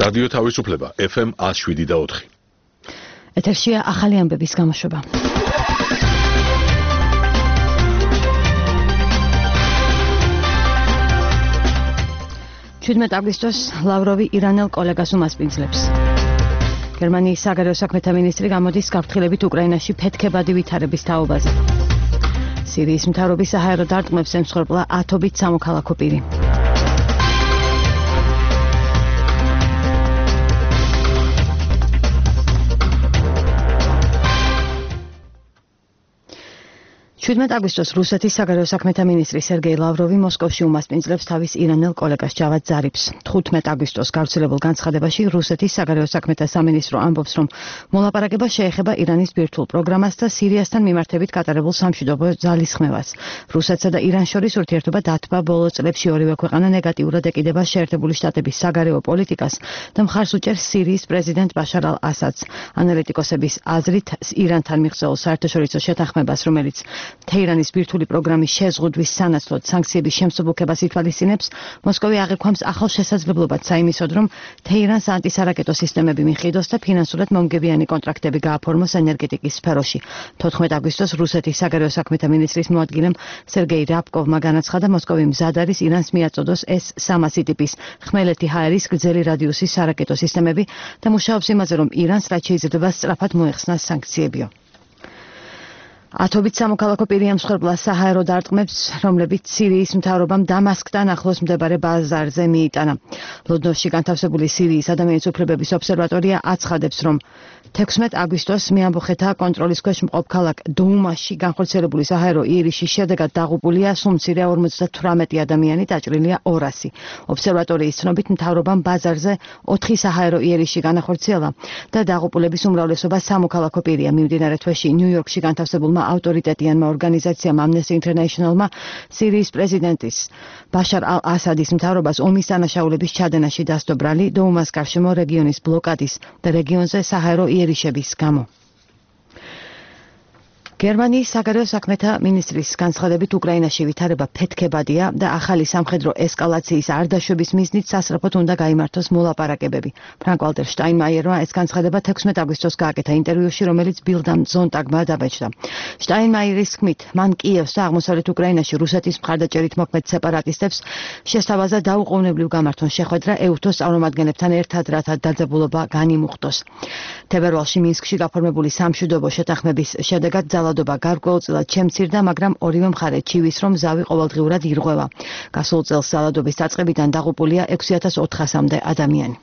რადიო თავისუფლება FM 107.4. ეთერშია ახალი ამბების გამოშვება. 17 აგვისტოს ლავროვი ირანელ კოლეგას უმასპინძლებს. გერმანიის საგარეო საქმეთა მინისტრი გამოდის გაფრთხილებით უკრაინაში ფეთქებადი ვითარების თაობაზე. სირიის მთავრობის საჰაერო დარტყმებს ემსხვერპლა 10-ობით სამოქალაქო პირი. აგვისტოს რუსეთის საგარეო საქმეთა მინისტრი სერგეი ლავროვი მოსკოვში უმასპინძლებს თავის ირანელ კოლეგას ჯავად ზარიფს. 15 აგვისტოს გავრცელებულ განცხადებაში რუსეთის საგარეო საქმეთა სამინისტრო ამბობს, რომ მოლაპარაკება შეეხება ირანის ბირთვულ პროგრამას და სირიასთან მიმართებით გატარებულ სამშვიდობო ძალისხმევას. რუსეთსა და ირანს შორის ურთიერთობა დათბა ბოლო წლებში ორივე ქვეყანა ნეგატიურად ეკიდება შეერთებული შტატების საგარეო პოლიტიკას და მხარს უჭერს სირიის პრეზიდენტ ბაშარ ალ-ასადს. ანალიტიკოსების აზრით, ირანთან მიღწეულ საერთაშორისო შეთანხმებას, რომელიც თეირანის ბირთვული პროგრამის შეზღუდვის სანაცვლოდ სანქციების შემსუბუქებას ითვალისწინებს, მოსკოვი აღიქვამს ახალ შესაძლებლობად საიმისოდ, რომ თეირანს ანტისარაკეტო სისტემები მიხიდოს და ფინანსურად მომგებიანი კონტრაქტები გააფორმოს ენერგეტიკის სფეროში. 14 აგვისტოს რუსეთის საგარეო საქმეთა მინისტრის მოადგილემ სერგეი რაბკოვმა განაცხადა, მოსკოვი მზად არის ირანს მიაწოდოს S-300 ტიპის ხმელეთი ჰაერის გრძელი რადიუსის სარაკეტო სისტემები და მუშაობს იმაზე, რომ ირანს რაც შეიძლება სწრაფად მოეხსნას სანქციებიო. 10-ობით სამოქალაქო პირი ემსხვერპლა საჰაერო დარტყმებს, რომლებიც სირიის მთავრობამ დამასკთან ახლოს მდებარე ბაზარზე მიიტანა. ლონდონში განთავსებული სირიის ადამიანის უფლებების ობსერვატორია აცხადებს, რომ 16 აგვისტოს მეამბოხეთა კონტროლის ქვეშ მყოფ ქალაქ დოუმაში განხორციელებული საჰაერო იერიშის შედეგად დაღუპულია სულ მცირე 58 ადამიანი, დაჭრილია 200. ობსერვატორიის ცნობით მთავრობამ ბაზარზე 4 საჰაერო იერიში განახორციელა და დაღუპულების უმრავლესობა სამოქალაქო პირია. მიმდინარე თვეში ნიუ-იორკში განთავსებულმა ავტორიტეტიანმა ორგანიზაციამ Amnesty International-მა სირიის პრეზიდენტის ბაშარ ალ-ასადის მთავრობას ომის დანაშაულების ჩადენაში დასდო ბრალი დოუმას გარშემო რეგიონის ბლოკადის და რეგიონზე საჰაერო იერიშების გამო. გერმანიის საგარეო საქმეთა მინისტრის განცხადებით უკრაინაში ვითარება ფეთქებადია და ახალი სამხედრო ესკალაციის არ დაშვების მიზნით სასწრაფოდ უნდა გაიმართოს მოლაპარაკებები. ფრანკ-ვალტერ შტაინმაიერმა ეს განცხადება 16 აგვისტოს გააკეთა ინტერვიუში, რომელიც ბილდ ამ ზონტაგმა დაბეჭდა. შტაინმაიერის თქმით, მან კიევს და აღმოსავლეთ უკრაინაში რუსეთის მხარდაჭერით მოქმედ სეპარატისტებს შესთავაზა დაუყოვნებლივ გამართონ შეხვედრა ეუთოს წარმომადგენლებთან ერთად, რათა დაძაბულობა განიმუხტოს. თებერვალში მინსკში გაფორმებული სამშვიდობო შეთანხმების შედეგად ძალადობა გარკვეულწილად შემცირდა, მაგრამ ორივე მხარე ჩივის, რომ ზავი ყოველდღიურად ირღვევა. გასულ წელს ძალადობის დაწყებიდან დაღუპულია 6400-მდე ადამიანი.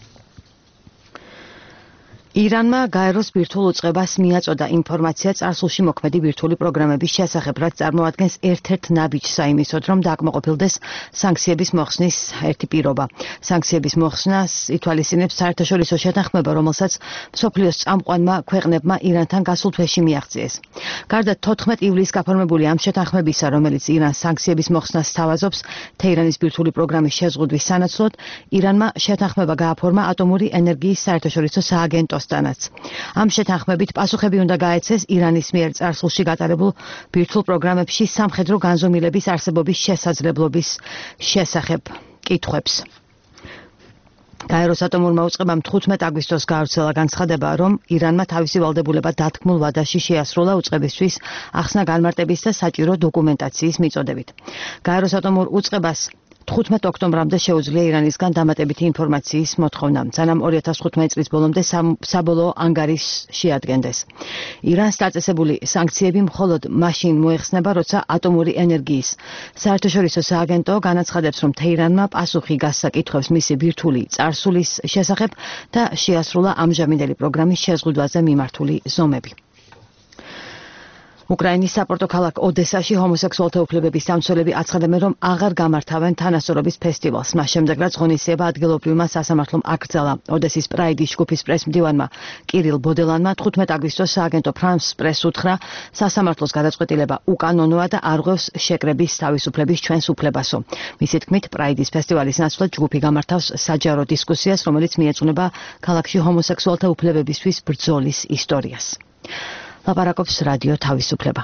ირანმა გაეროს ბირთვულ უწყებას მიაწოდა ინფორმაცია წარსულში მოქმედი ბირთვული პროგრამების შესახებ, რაც წარმოადგენს ერთ-ერთ ნაბიჯს საიმისოდ, რომ დააკმაყოფილდეს სანქციების მოხსნის ერთი პირობა. სანქციების მოხსნას ითვალისწინებს საერთაშორისო შეთანხმება, რომელსაც მსოფლიოს წამყვანმა ქვეყნებმა ირანთან გასულ თვეში მიაღწიეს. გარდა 14 ივლისს გაფორმებული ამ შეთანხმებისა, რომელიც ირანს სანქციების მოხსნას სთავაზობს თეირანის ბირთვული პროგრამის შეზღუდვის სანაცვლოდ, ირანმა შეთანხმება გააფორმა ატომური ენერგიის საერთაშორისო სააგენტოს ამ შეთანხმებით პასუხები უნდა გაეცეს ირანის მიერ წარსულში გატარებულ ბირთვულ პროგრამებში სამხედრო განზომილების არსებობის შესაძლებლობის შესახებ კითხვებს. გაეროს ატომურმა უწყებამ 15 აგვისტოს გაავრცელა განცხადება, რომ ირანმა თავისი ვალდებულება დათქმულ ვადაში შეასრულა უწყებისთვის ახსნა განმარტების და საჭირო დოკუმენტაციის მიწოდებით. გაეროს ატომურ უწყებას 15 ოქტომბრამდე შეუძლია ირანისგან დამატებითი ინფორმაციის მოთხოვნა, სანამ 2015 წლის ბოლომდე საბოლოო ანგარიშს შეადგენდეს. ირანს დაწესებული სანქციები მხოლოდ მაშინ მოეხსნება, როცა ატომური ენერგიის საერთაშორისო სააგენტო განაცხადებს, რომ თეირანმა პასუხი გასცა კითხვებს მისი ბირთვული წარსულის შესახებ და შეასრულა ამჟამინდელი პროგრამის შეზღუდვაზე მიმართული ზომები. უკრაინის საპორტო ქალაქ ოდესაში ჰომოსექსუალთა უფლებების დამცველები აცხადებენ, რომ აღარ გამართავენ თანასწორობის ფესტივალს. მას შემდეგ, რაც ღონისძიება ადგილობრივმა სასამართლომ აკრძალა. ოდესის პრაიდის ჯგუფის პრესმდივანმა კირილ ბოდელანმა 15 აგვისტოს სააგენტო ფრანს პრესს უთხრა, სასამართლოს გადაწყვეტილება უკანონოა და არ ღვევს შეკრების თავისუფლების ჩვენს უფლებასო. მისი თქმით, პრაიდის ფესტივალის ნაცვლად ჯგუფი გამართავს საჯარო დისკუსიას, რომელიც მიეძღვნება ქალაქში ჰომოსექსუალთა უფლებებისთვის ბრძოლის ისტორიას. ლაპარაკობს რადიო თავისუფლება.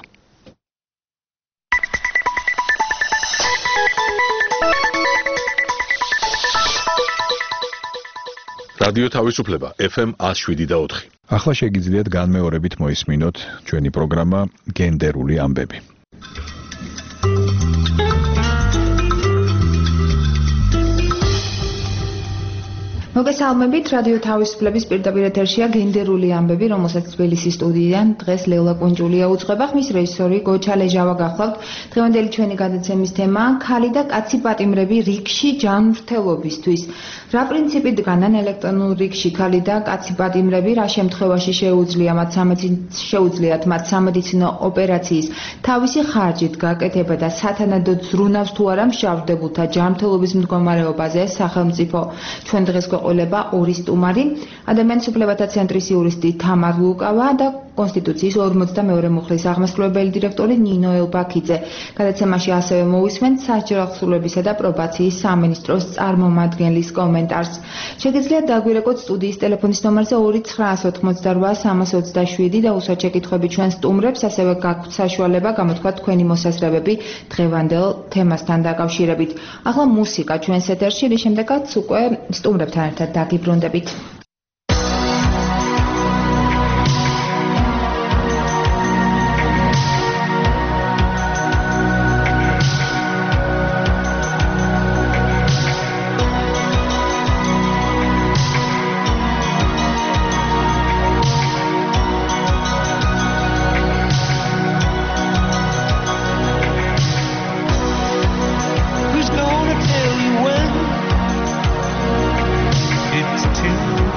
რადიო თავისუფლება FM 107.4. ახლა შეგიძლიათ განმეორებით მოისმინოთ ჩვენი პროგრამა გენდერული ამბები. მოგესალმებით, რადიო თავისუფლების პირდაპირ ეთერშია გენდერული ამბები, რომელსაც თბილისის სტუდიიდან დღეს ლევლა კუნჯულია უძღვება, ხმის რეჟისორი გოჩა ლეჟავა გახლავთ. დღევანდელი ჩვენი გადაცემის თემაა ქალი და კაცი პატიმრები რიგში ჯანმრთელობისთვის. რა პრინციპით დგანან ელექტრონულ რიგში ქალი და კაცი პატიმრები, რა შემთხვევაში შეუძლიათ მათ სამედიცინო ოპერაციის თავისი ხარჯით გაკეთება და სათანადოდ ზრუნავს თუ არა მსჯავრდებულთა ჯანმრთელობის მდგომარეობაზე სახელმწიფო. ჩვენ დღეს ყოლება ორი სტუმარი, ადამიანის უფლებათა ცენტრის იურისტი თამარ ლუკავა და კონსტიტუციის 42 მუხლის აღმასრულებელი დირექტორი ნინო ელბაქიძე. გადაცემაში ასევე მოვისმენთ საჯარო ახსოვლებისა და პრობაციის სამინისტროს წარმომადგენლის კომენტარს. შეგიძლიათ დაგვირეკოთ სტუდიის ტელეფონის ნომერზე 2988327 და უსვათ შეკითხვები ჩვენ სტუმრებს, ასევე გაქვთ საშუალება გამოთქვათ თქვენი მოსაზრებები დღევანდელ თემასთან დაკავშირებით. ახლა მუსიკა ჩვენს ეთერში, რის შემდეგაც უკვე სტუმრებთან ერთად დაგიბრუნდებით. Who's gonna tell you when it's too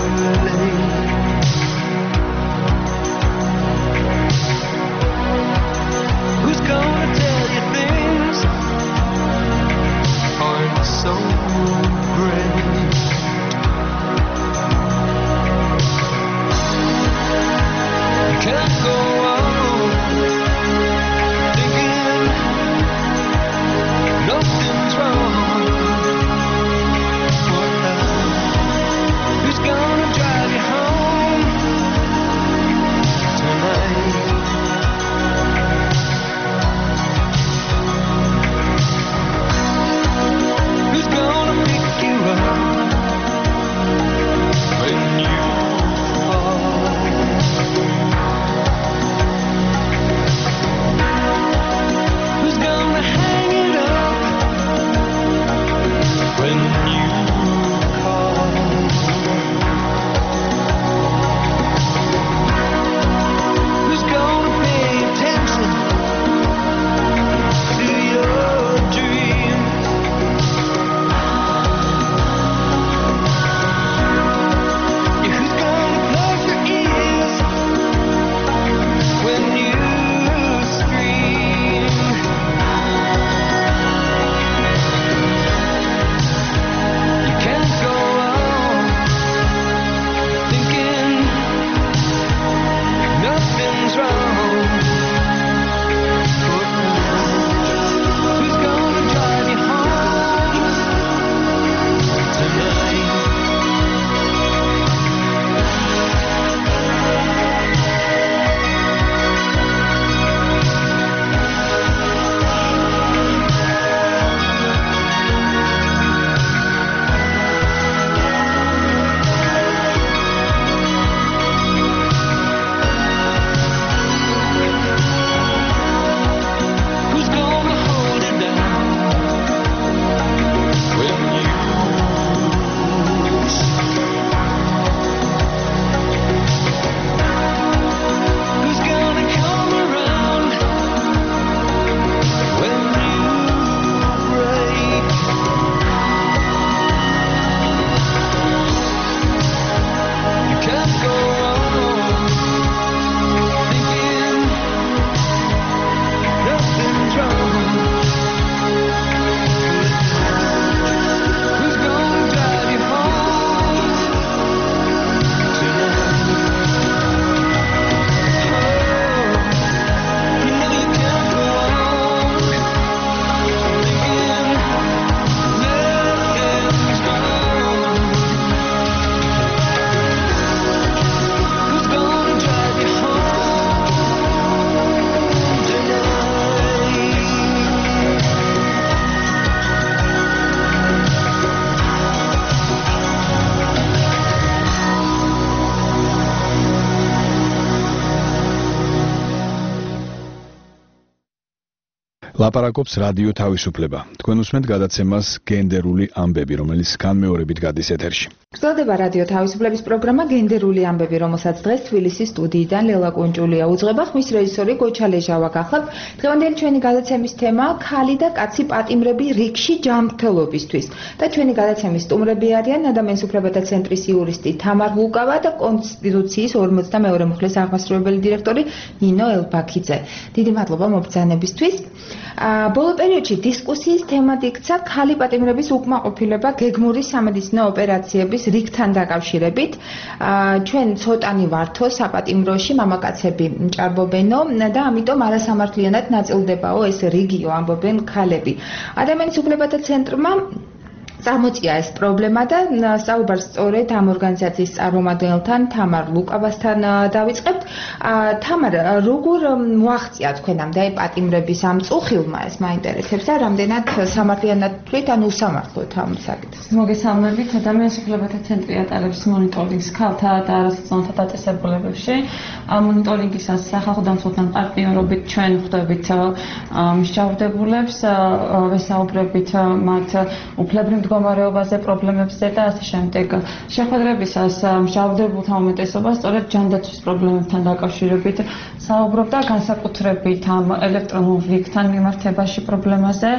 ლაპარაკობს რადიო თავისუფლება. თქვენ უსმენთ გადაცემას გენდერული ამბები, რომელიც განმეორებით გადის ეთერში. გრძელდება რადიო თავისუფლების პროგრამა გენდერული ამბები, რომელსაც დღეს თბილისის სტუდიიდან ლელა კუნჭულია უძღვება, ხმის რეჟისორი გოჩა ლეჟავა გახლავთ. დღევანდელი ჩვენი გადაცემის თემაა ქალი და კაცი პატიმრები რიგში ჯანმრთელობისთვის. და ჩვენი გადაცემის სტუმრები არიან ადამიანის უფლებათა ცენტრის იურისტი თამარ ლუკავა და კონსტიტუციის 42-ე მუხლის აღმასრულებელი დირექტორი ნინო ელბაქიძე. დიდი მადლობა მობრძანებისთვის. ბოლო პერიოდში დისკუსიის თემად იქცა ქალი პატიმრების უკმაყოფილება გეგმური სამედიცინო ოპერაციების რიგთან დაკავშირებით. ჩვენ ცოტანი ვართო საპატიმროში, მამაკაცები ჭარბობენო და ამიტომ არასამართლიანად ნაწილდებაო ეს რიგიო, ამბობენ ქალები. ადამიანის უფლებათა ცენტრმა წარმოწია ეს პრობლემა და საუბარს სწორედ ამ ორგანიზაციის წარმომადგენელთან თამარ ლუკავასთან დავიწყებთ. თამარ, როგორ მოაღწია თქვენამდე პატიმრების ამ წუხილმა ეს მაინტერესებს და რამდენად სამართლიანად თვლით ან უსამართლოდ ამ საკითხს? მოგესალმებით. ადამიანის უფლებათა ცენტრი ატარებს მონიტორინგს ქალთა და არასოციალურ დაწესებულებებში. მონიტორინგისას სახალხო დამცველთან პარტნიორობით ჩვენ ხვდებით მსჯავრდებულებს, ვესაუბრებით მათ უფლებრივ მდგომარეობაზე, პრობლემებზე და ასე შემდეგ. შეხვედრებისას მსჯავრდებულთა უმეტესობა სწორედ ჯანდაცვის პრობლემებთან დაკავშირებით საუბრობდა, განსაკუთრებით ამ ელექტრონულ რიგთან მიმართებაში პრობლემაზე.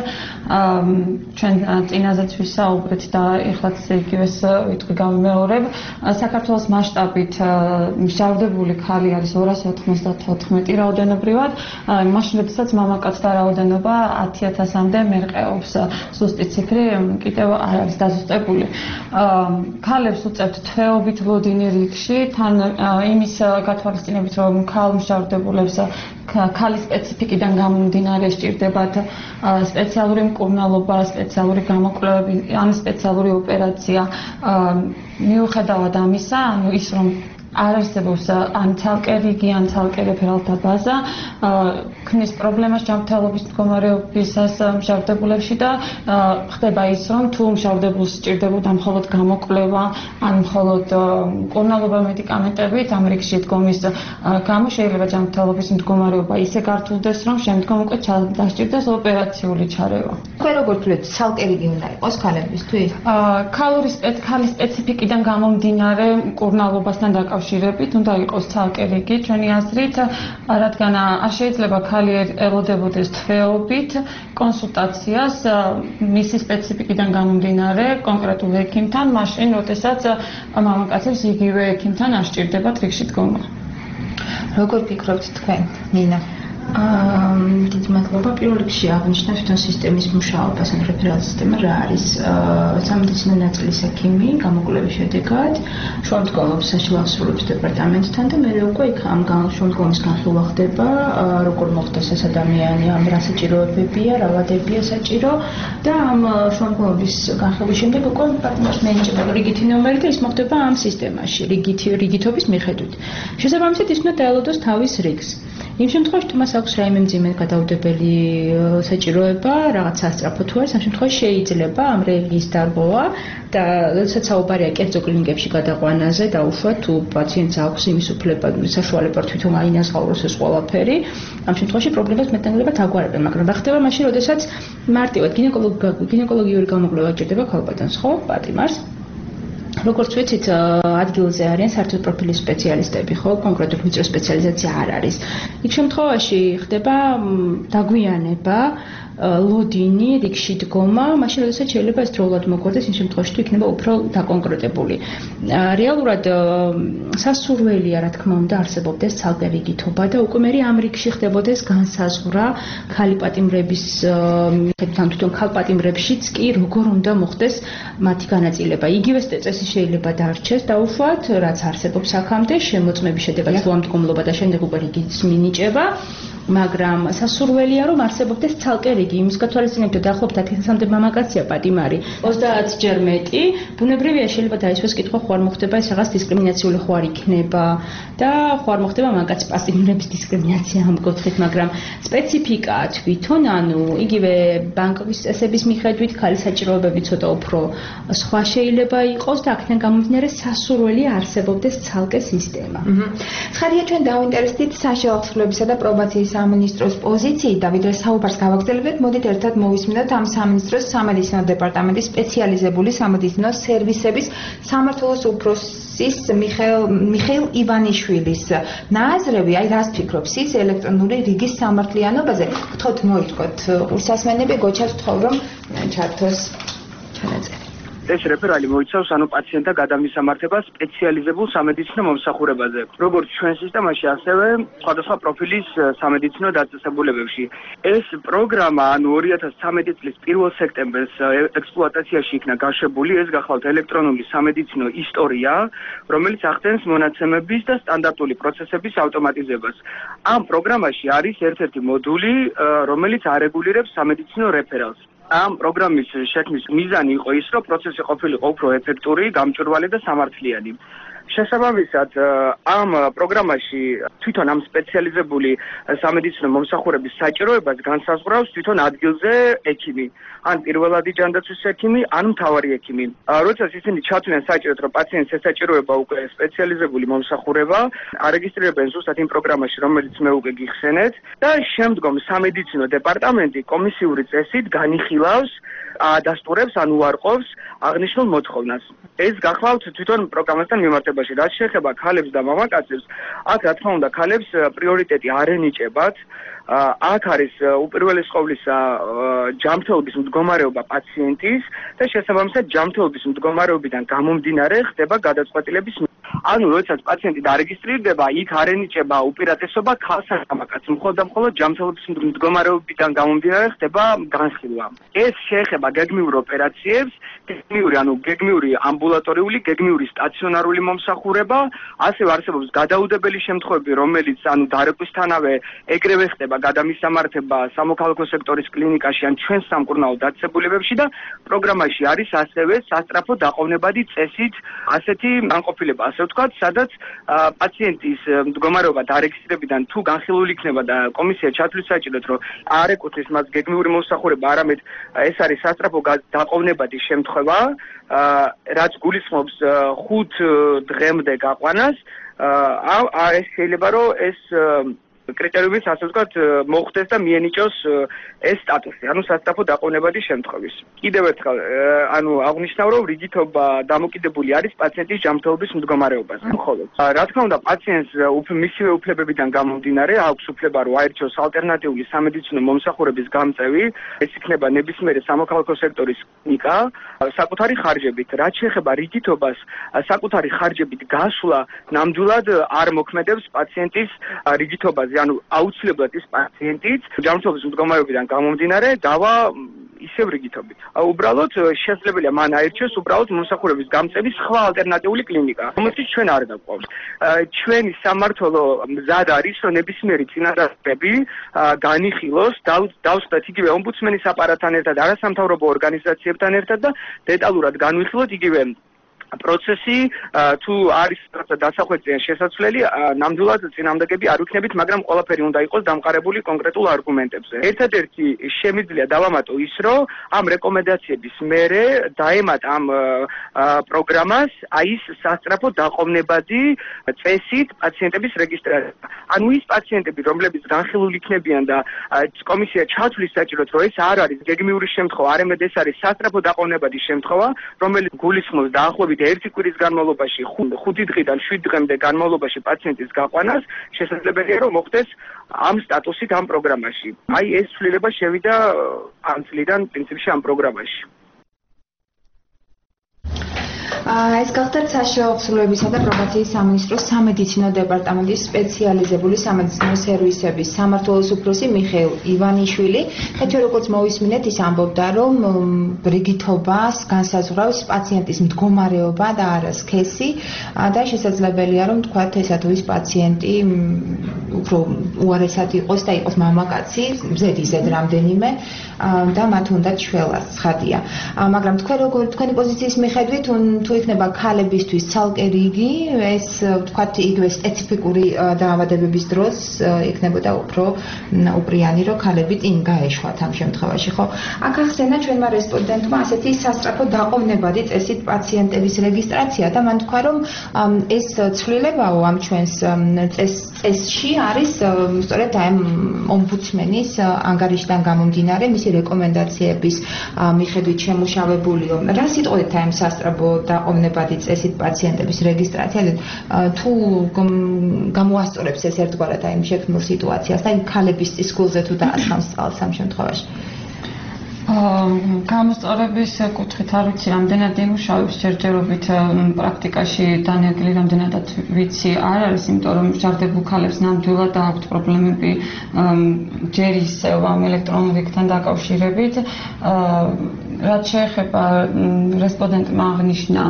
ჩვენ წინაზეც ვისაუბრეთ და ეხლაც იგივეს ვიტყვი გავიმეორებ. საქართველოს მასშტაბით მსჯავრდებული ქალი არის 294 რაოდენობრივად, მაშინ როდესაც მამაკაცთა რაოდენობა 10,000-მდე მერყეობს. ზუსტი ციფრი კიდევ არ არის დაზუსტებული. ქალებს უწევთ თვეობით ლოდინი რიგში, თან იმის გათვალისწინებით, რომ ქალ მსჯავრდებულებს ქალის სპეციფიკიდან გამომდინარე სჭირდებათ სპეციალური მკურნალობა, სპეციალური გამოკვლევები, ან სპეციალური ოპერაცია. მიუხედავად ამისა, ანუ ის რომ არ არსებობს ან ცალკე რიგი, ან ცალკე რეფერალთა ბაზა, ქმნის პრობლემას ჯანმრთელობის მდგომარეობისას მსჯავრდებულებში და ხდება ის, რომ თუ მსჯავრდებულს სჭირდებოდა მხოლოდ გამოკვლევა, ან მხოლოდ მკურნალობა მედიკამენტებით, ამ რიგში დგომის გამო შეიძლება ჯანმრთელობის მდგომარეობა ისე გართულდეს, რომ შემდგომ უკვე დასჭირდეს ოპერაციული ჩარევა. თქვენ როგორ თვლით, ცალკე რიგი უნდა იყოს ქალებისთვის? ქალის სპეციფიკიდან გამომდინარე მკურნალობასთან დაკავშირებით უნდა იყოს ცალკე რიგი ჩვენი აზრით, რადგან არ შეიძლება ქალი ელოდებოდეს თვეობით კონსულტაციას მისი სპეციფიკიდან გამომდინარე კონკრეტულ ექიმთან, მაშინ როდესაც მამაკაცებს იგივე ექიმთან არ სჭირდებათ რიგში დგომა. როგორ ფიქრობთ თქვენ, ნინა? დიდი მადლობა. პირველ რიგში აღნიშნავ თვითონ სისტემის მუშაობას, ან რეფერალ სისტემა რა არის. სამედიცინო ნაწილის ექიმი გამოკვლევის შედეგად შუამდგომლობს საშუალო ასრულების დეპარტამენტთან და მე უკვე იქ ამ შუამდგომლის განხილვა ხდება, როგორ მოხდეს ეს ადამიანი, ამ რა საჭიროებებია, რა ვადებია საჭირო და ამ შუამდგომლობის განხილვის შემდეგ უკვე პარტნიორს მენიჭება რიგითი ნომერი და ის მოხდება ამ სისტემაში, რიგითობის მიხედვით. შესაბამისად ის უნდა დაელოდოს თავის რიგს. იმ შემთხვევაში თუ მას აქვს რაიმე მძიმე გადაუდებელი საჭიროება, რაღაც სასწრაფო თუ არის, ამ შემთხვევაში შეიძლება ამ რეგის დარღვევა და როდესაც საუბარია კერძო კლინიკებში გადაყვანაზე, დაუშვათ თუ პაციენტს აქვს იმის უფლება, საშუალება თვითონ აინაზღაუროს ეს ყველაფერი, ამ შემთხვევაში პრობლემას მეტნაკლებად აგვარებენ, მაგრამ რა ხდება მაშინ, როდესაც მარტივად გინეკოლოგიური გამოკვლევა ჭირდება ქალბატონს, ხო, პატიმარს. როგორც ვიცით, ადგილზე არიან საერთო პროფილის სპეციალისტები, ხო, კონკრეტული ვიწრო სპეციალიზაცია არ არის. იქ შემთხვევაში ხდება დაგვიანება, ლოდინი, რიგში დგომა, მაშინ როდესაც შეიძლება ეს დროულად მოგვარდეს, იმ შემთხვევაში თუ იქნება უფრო დაკონკრეტებული. რეალურად სასურველია, რა თქმა უნდა, არსებობდეს ცალკე რიგითობა და უკვე მე ამ რიგში ხდებოდეს განსაზღვრა ქალი პატიმრების, თვითონ ქალ პატიმრებშიც კი როგორ უნდა მოხდეს მათი განაწილება. იგივე წესი შეიძლება დარჩეს დაუშვათ, რაც არსებობს აქამდე, შემოწმების შედეგად შუამდგომლობა და შემდეგ უკვე რიგის მინიჭება. მაგრამ სასურველია, რომ არსებობდეს ცალკე რიგი, იმის გათვალისწინებით დაახლოებით 10,000-მდე მამაკაცია პატიმარი, 30-ჯერ მეტი, ბუნებრივია შეიძლება დაისვეს კითხვა, ხო არ მოხდება ეს რაღაც დისკრიმინაციული ხო არ იქნება და ხო არ მოხდება მამაკაცი პატიმრების დისკრიმინაცია ამ კუთხით, მაგრამ სპეციფიკა თვითონ, ანუ იგივე ბანკის წესების მიხედვით ქალის საჭიროებები ცოტა უფრო სხვა შეიძლება იყოს და აქედან გამომდინარე სასურველია არსებობდეს ცალკე სისტემა. ცხადია, ჩვენ დავინტერესდით საშუალო ასრულებისა და პრობაციის სამინისტროს პოზიციიდან, ვიდრე საუბარს გავაგრძელებთ, მოდით ერთად მოვისმინოთ ამ სამინისტროს სამედიცინო დეპარტამენტის სპეციალიზებული სამედიცინო სერვისების სამმართველოს უფროსის მიხეილ ივანიშვილის ნაზრები, აი რას ფიქრობს ის ელექტრონული რიგის სამართლიანობაზე? გთხოვთ მოითქოთ ურსასმენები, გოჩას ვთხოვ რომ ჩართოს ჩანაწერი. ეს რეფერალი მოიცავს პაციენტთა გადამისამართებას სპეციალიზებულ სამედიცინო მომსახურებაზე, როგორც ჩვენ სისტემაში, ასევე სხვადასხვა პროფილის სამედიცინო დაწესებულებებში. ეს პროგრამა 2013 წლის 1 სექტემბერს ექსპლუატაციაში იქნა გაშვებული. ეს გახლავთ ელექტრონული სამედიცინო ისტორია, რომელიც ახდენს მონაცემების და სტანდარტული პროცესების ავტომატიზებას. ამ პროგრამაში არის ერთ-ერთი მოდული, რომელიც არეგულირებს სამედიცინო რეფერალს. ამ პროგრამის შექმნის მიზანი იყო ის, რომ პროცესი ყოფილიყო უფრო ეფექტური, გამჭვირვალე და სამართლიანი. შესაბამისად, ამ პროგრამაში თვითონ ამ სპეციალიზებული სამედიცინო მომსახურების საჭიროებას განსაზღვრავს თვითონ ადგილზე ექიმი, ან პირველადი ჯანდაცვის ექიმი, ან მთავარი ექიმი. როდესაც ისინი ჩათვლიან საჭიროდ, რომ პაციენტს ესაჭიროება უკვე სპეციალიზებული მომსახურება, არეგისტრირებენ ზუსტად იმ პროგრამაში, რომელიც მე უკვე გიხსენეთ და შემდგომ სამედიცინო დეპარტამენტი კომისიური წესით განიხილავს, ადასტურებს ან უარყოფს აღნიშნულ მოთხოვნას. ეს გახლავთ თვითონ პროგრამასთან მიმართებაში. რაც შეეხება ქალებს და მამაკაცებს, აქ რა თქმა უნდა ქალებს პრიორიტეტი არ ენიჭებათ. აქ არის უპირველეს ყოვლისა ჯანმრთელობის მდგომარეობა პაციენტის და შესაბამისად ჯანმრთელობის მდგომარეობიდან გამომდინარე ხდება გადაწყვეტილების. ანუ როდესაც პაციენტი დარეგისტრირდება, იქ არ ენიჭება უპირატესობა ქალს ან მამაკაცს, მხოლოდ ჯანმრთელობის მდგომარეობიდან გამომდინარე ხდება განხილვა. ეს შეეხება გეგმიურ ოპერაციებს, გეგმიური ამბულატორიული, გეგმიური სტაციონარული მომსახურება, ასევე არსებობს გადაუდებელი შემთხვევები, რომელიც დარეკვისთანავე ეგრევე ხდება გადამისამართება სამოქალაქო სექტორის კლინიკაში ან ჩვენ სამკურნალო დაწესებულებებში და პროგრამაში არის ასევე სასწრაფო დაყოვნებადი წესით ასეთი განყოფილება, ასე ვთქვათ, სადაც პაციენტის მდგომარეობა დარეგისტრირებიდან თუ განხილული იქნება და კომისია ჩათვლის საჭიროდ, რომ არ ეკუთვნის მას გეგმიური მომსახურება, არამედ ეს არის სასწრაფო დაყოვნებადი შემთხვევა, რაც გულისხმობს 5 დღემდე გაყვანას, ეს შეიძლება რომ ეს კრიტერიუმის ასე ვთქვათ მოხდეს და მიენიჭოს ეს სტატუსი, სასწრაფო დაყოვნებადი შემთხვევის. კიდევ ერთხელ, აღნიშნავ, რომ რიგითობა დამოკიდებული არის პაციენტის ჯანმრთელობის მდგომარეობაზე. მხოლოდ, რა თქმა უნდა, პაციენტს მისივე უფლებებიდან გამომდინარე აქვს უფლება, რომ აირჩიოს ალტერნატიული სამედიცინო მომსახურების გამწევი, ეს იქნება ნებისმიერი სამოქალაქო სექტორის კლინიკა, საკუთარი ხარჯებით. რაც შეეხება რიგითობას, საკუთარი ხარჯებით გასვლა ნამდვილად არ მოქმედებს პაციენტის რიგითობაზე. აუცილებლად ის პაციენტიც ჯანმრთელობის მდგომარეობიდან გამომდინარე დავა ისევ რიგითობით. უბრალოდ შესაძლებელია მან აირჩიოს უბრალოდ მომსახურების გამწევის სხვა ალტერნატიული კლინიკა, რომელშიც ჩვენ არ გაგვყავს. ჩვენი სამმართველო მზად არის, რომ ნებისმიერი წინადადებები განიხილოს, დავსვათ იგივე ომბუდსმენის აპარატთან ერთად, არასამთავრობო ორგანიზაციებთან ერთად და დეტალურად განვიხილოთ იგივე პროცესი თუ არის დასახვეწიან შესაძლებელი, ნამდვილად წინამდებები არ ვიქნებით, მაგრამ ყველაფერი უნდა იყოს დამყარებული კონკრეტულ არგუმენტებზე. ერთადერთი შემიძლია დავამატო ის, რომ ამ რეკომენდაციების მერე დაემატა ამ პროგრამას ის სასწრაფო დაყოვნებადი წესით პაციენტების რეგისტრაცია. ანუ ის პაციენტები, რომლებიც განხილული იქნებიან და კომისია ჩათვლის საჭიროდ, რომ ეს არ არის გეგმიური შემთხვევა, არამედ ეს არის სასწრაფო დაყოვნებადი შემთხვევა, რომელიც გულისხმობს დაახლოებით ერთი კვირის განმავლობაში 5 დღიდან 7 დღემდე განმავლობაში პაციენტის გაყვანას, შესაძლებელია რომ მოხდეს ამ სტატუსით ამ პროგრამაში. ეს ცვლილება შევიდა ამ წლიდან პრინციპში ამ პროგრამაში. ეს გახდათ საშუალო ქსოვილებისა და პრობაციის სამინისტროს სამედიცინო დეპარტამენტის სპეციალიზებული სამედიცინო სერვისების სამმართველოს უფროსი მიხეილ ივანიშვილი. და ჩვენ როგორც მოვისმინეთ, ის ამბობდა, რომ რიგითობას განსაზღვრავს პაციენტის მდგომარეობა და არა სქესი და შესაძლებელია რომ თქვათ ესა თუ ის პაციენტი უფრო უარესად იყოს და იყოს მამაკაცი, ზედიზედ რამდენიმე და მათ უნდა ჩველა ცხადია. მაგრამ თქვენი პოზიციის მიხედვით თუ იქნება ქალებისთვის ცალკე რიგი, ეს ვთქვათ იგივე სპეციფიკური დაავადებების დროს იქნებოდა უფრო უპრიანი, რომ ქალები წინ გაეშვათ ამ შემთხვევაში, ხო? აქ ახსენა ჩვენმა რესპონდენტმა ასეთი სასწრაფო დაყოვნებადი წესით პაციენტების რეგისტრაცია და მან თქვა, რომ ეს ცვლილებაო ამ ჩვენს წესში არის სწორედ აი ომბუდსმენის ანგარიშიდან გამომდინარე, მისი რეკომენდაციების მიხედვით შემუშავებულიო. რა სიტყვით აი ამ სასწრაფო დაყოვნებადი წესით პაციენტების რეგისტრაცია თუ გამოასწორებს ეს ერთგვარად აი შექმნილ სიტუაციას და ქალების წისქვილზე თუ დაასხამს წყალს ამ შემთხვევაში? გამოსწორების კუთხით არ ვიცი რამდენად იმუშავებს ჯერჯერობით პრაქტიკაში დანერგილი რამდენადაც ვიცი არ არის, იმიტომ რომ ჟარდებულ ქალებს ნამდვილად აქვთ პრობლემები ჯერ ისევ ამ ელექტრონულ რიგთან დაკავშირებით. რაც შეეხება რესპონდენტმა აღნიშნა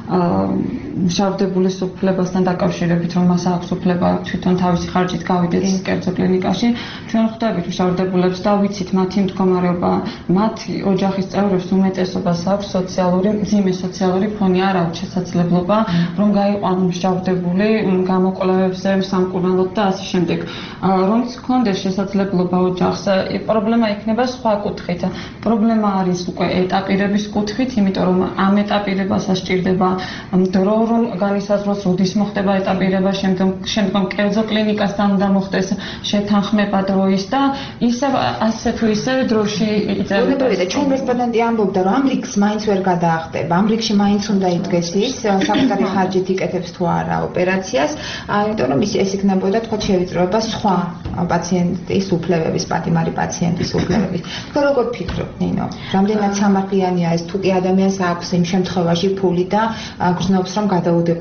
მშავდებულის უფლებასთან დაკავშირებით, რომ მას აქვს უფლება თვითონ თავისი ხარჯით გავიდეს კერძო კლინიკაში, ჩვენ ხვდებით მშავდებულებს და ვიცით მათი მდგომარეობა, მათი ოჯახის წევრებს უმეტესობას აქვს მძიმე სოციალური ფონი, არ აქვს შესაძლებლობა, რომ გაიყვანონ მშავდებული გამოკვლევებზე, სამკურნალოდ და ასე შემდეგ. რომც ჰქონდეს შესაძლებლობა ოჯახს, პრობლემა იქნება სხვა კუთხით. პრობლემა არის უკვე ეტაპირების კუთხით, იმიტომ რომ ამ ეტაპირებასაც სჭირდება დრო განისაზღვროს, როდის მოხდება ეტაპირება, შემდგომ კერძო კლინიკასთან უნდა მოხდეს შეთანხმება დროის და ისევ ასე თუ ისე დროში იწერება. ჩვენ რესპონდენტი ამბობდა, რომ ამ რიგს მაინც ვერ გადაახტება, ამ რიგში მაინც უნდა იდგეს ის, საკუთარი ხარჯით იკეთებს თუ არა ოპერაციას, იმიტომ რომ ეს იქნებოდა თქვა შევიწროება სხვა პაციენტის უფლებების, პატიმარი პაციენტის უფლებების. თქვენ როგორ ფიქრობთ, ნინო? რამდენად სამართლიანია ეს, თუ კი ადამიანს აქვს იმ შემთხვევაში ფული და გრძნობს რომ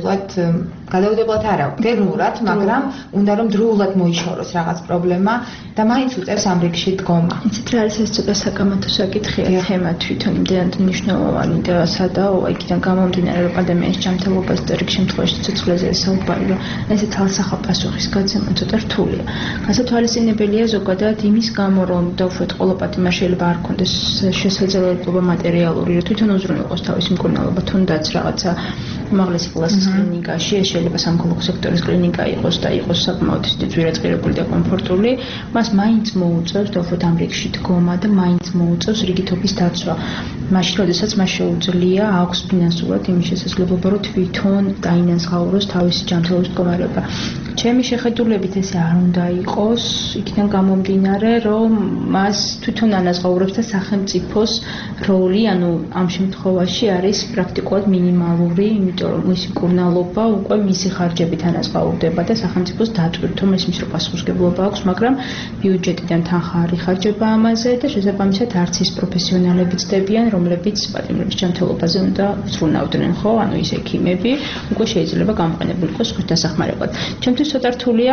გადაუდებლად არა, გეგმურად, მაგრამ უნდა რომ დროულად მოიშოროს რაღაც პრობლემა და მაინც უწევს ამ რიგში დგომა. იცით რა არის ეს ცოტა საკამათო საკითხია, თემა თვითონ იმდენად მნიშვნელოვანი და სადაო, იქიდან გამომდინარე რომ პანდემიის ჯანმრთელობას და რიგ შემთხვევაში ცოცხლაზე საუბარი, რომ ესეთ ალსახა პასუხის გაცემა ცოტა რთულია. გასათვალისწინებელია ზოგადად იმის გამო, რომ დავუშვათ ყოლა პატიმარ შეიძლება არ ქონდეს შესაძლებლობა მატერიალური, რომ თვითონ უზრუნველყოს თავისი მკურნალობა, თუნდაც რაღაცა უმაღლესი კლასის კლინიკაში, ეს შეიძლება სამხოლოდ სექტორის კლინიკა იყოს და იყოს საკმაოდ ძვირადღირებული და კომფორტული, მას მაინც მოუწევს დავუშვათ ამ რიგში დგომა და მაინც მოუწევს რიგითობის დაცვა. მაშინ, როდესაც მას შეუძლია აქვს ფინანსურად იმის შესაძლებლობა, რომ თვითონ დაინაზღაუროს თავისი ჯანმრთელობის მდგომარეობა. ჩემი შეხედულებით ესე არ უნდა იყოს, იქიდან გამომდინარე, რომ მას თვითონ ანაზღაურებს და სახელმწიფოს როლი, ანუ ამ შემთხვევაში არის პრაქტიკულად მინიმალური, იმიტომ რომ მისი მკურნალობა უკვე მისი ხარჯებით ანაზღაურდება და სახელმწიფოს დატვირთო მის რო პასუხისმგებლობა აქვს, მაგრამ ბიუჯეტიდან თანხა არ იხარჯება ამაზე და შესაბამისად არც ის პროფესიონალები ცდებიან, რომლებიც პატიმრების ჯანმრთელობაზე უნდა ზრუნავდნენ, ხო? ანუ ის ექიმები უკვე შეიძლება გამოყენებული იყოს სხვის დასახმარებლად. ჩემთვის ცოტა რთულია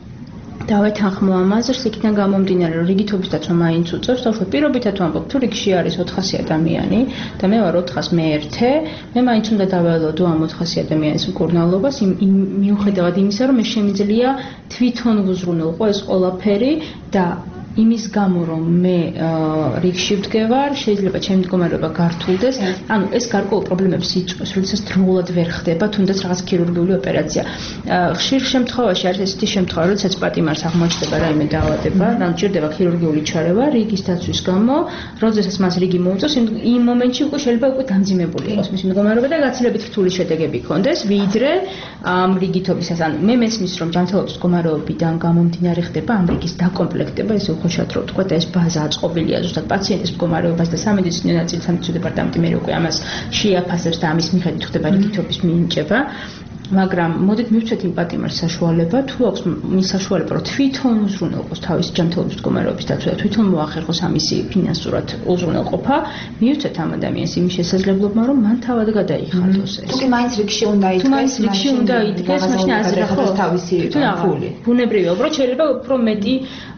დავეთანხმო ამაზრს, იქიდან გამომდინარე, რომ რიგითობის დაცვა მაინც უწევს, თავშე პირობითად ვამბობ, თუ რიგში არის 400 ადამიანი და მე ვარ 400 მე-1, მე მაინც უნდა დაველოდო ამ 400 ადამიანის მკურნალობას, მიუხედავად იმისა, რომ მე შემიძლია თვითონ ვუზრუნველყო ეს ყველაფერი და იმის გამო რომ მე რიგში ვდგევარ, შეიძლება ჩემი მდგომარეობა გართულდეს, ანუ ეს გარკვეულ პრობლემებს იწვევს, როდესაც დროულად ვერ ხდება თუნდაც რაღაც ქირურგიული ოპერაცია. ხშირ შემთხვევაში არის ესეთი შემთხვევა, როდესაც პატიმარს აღმოჩნდება რაიმე დაავადება, ანუ ჭირდება ქირურგიული ჩარევა რიგის დაცვის გამო, როდესაც მას რიგი მოუწევს, იმ მომენტში უკვე შეიძლება უკვე დამძიმებული იყოს მისი მდგომარეობა და გაცილებით რთული შედეგები ჰქონდეს, ვიდრე ამ რიგითობისას. ანუ მე მესმის რომ ჯანმრთელობის მდგომარეობიდან გამომდინარე ხდება ამ რიგის დაკომპლექტება, ეს ხოშად რო თქვა და ეს ბაზა აწყობილია ზუსტად პაციენტის მდგომარეობას და სამედიცინო ნაწილი სამედიცინო დეპარტამენტი მე უკვე ამას შეაფასებს და ამის მიხედვით ხდება რიგითობის მინიჭება. მაგრამ მოდით მივცეთ იმ პატიმარს საშუალება, თუ აქვს მის საშუალება, რომ თვითონ უზრუნველყოს თავისი ჯანმრთელობის მდგომარეობის დაცვა და თვითონ მოახერხოს ამისი ფინანსურად უზრუნველყოფა, მივცეთ ამ ადამიანს იმის შესაძლებლობა, რომ მან თავად გადაიხადოს ეს. თუ კი მაინც რიგში უნდა იდგეს, მაშინ აზრია ხო თავისი ფული. ბუნებრივია, უბრალოდ შეიძლება უფრო მეტი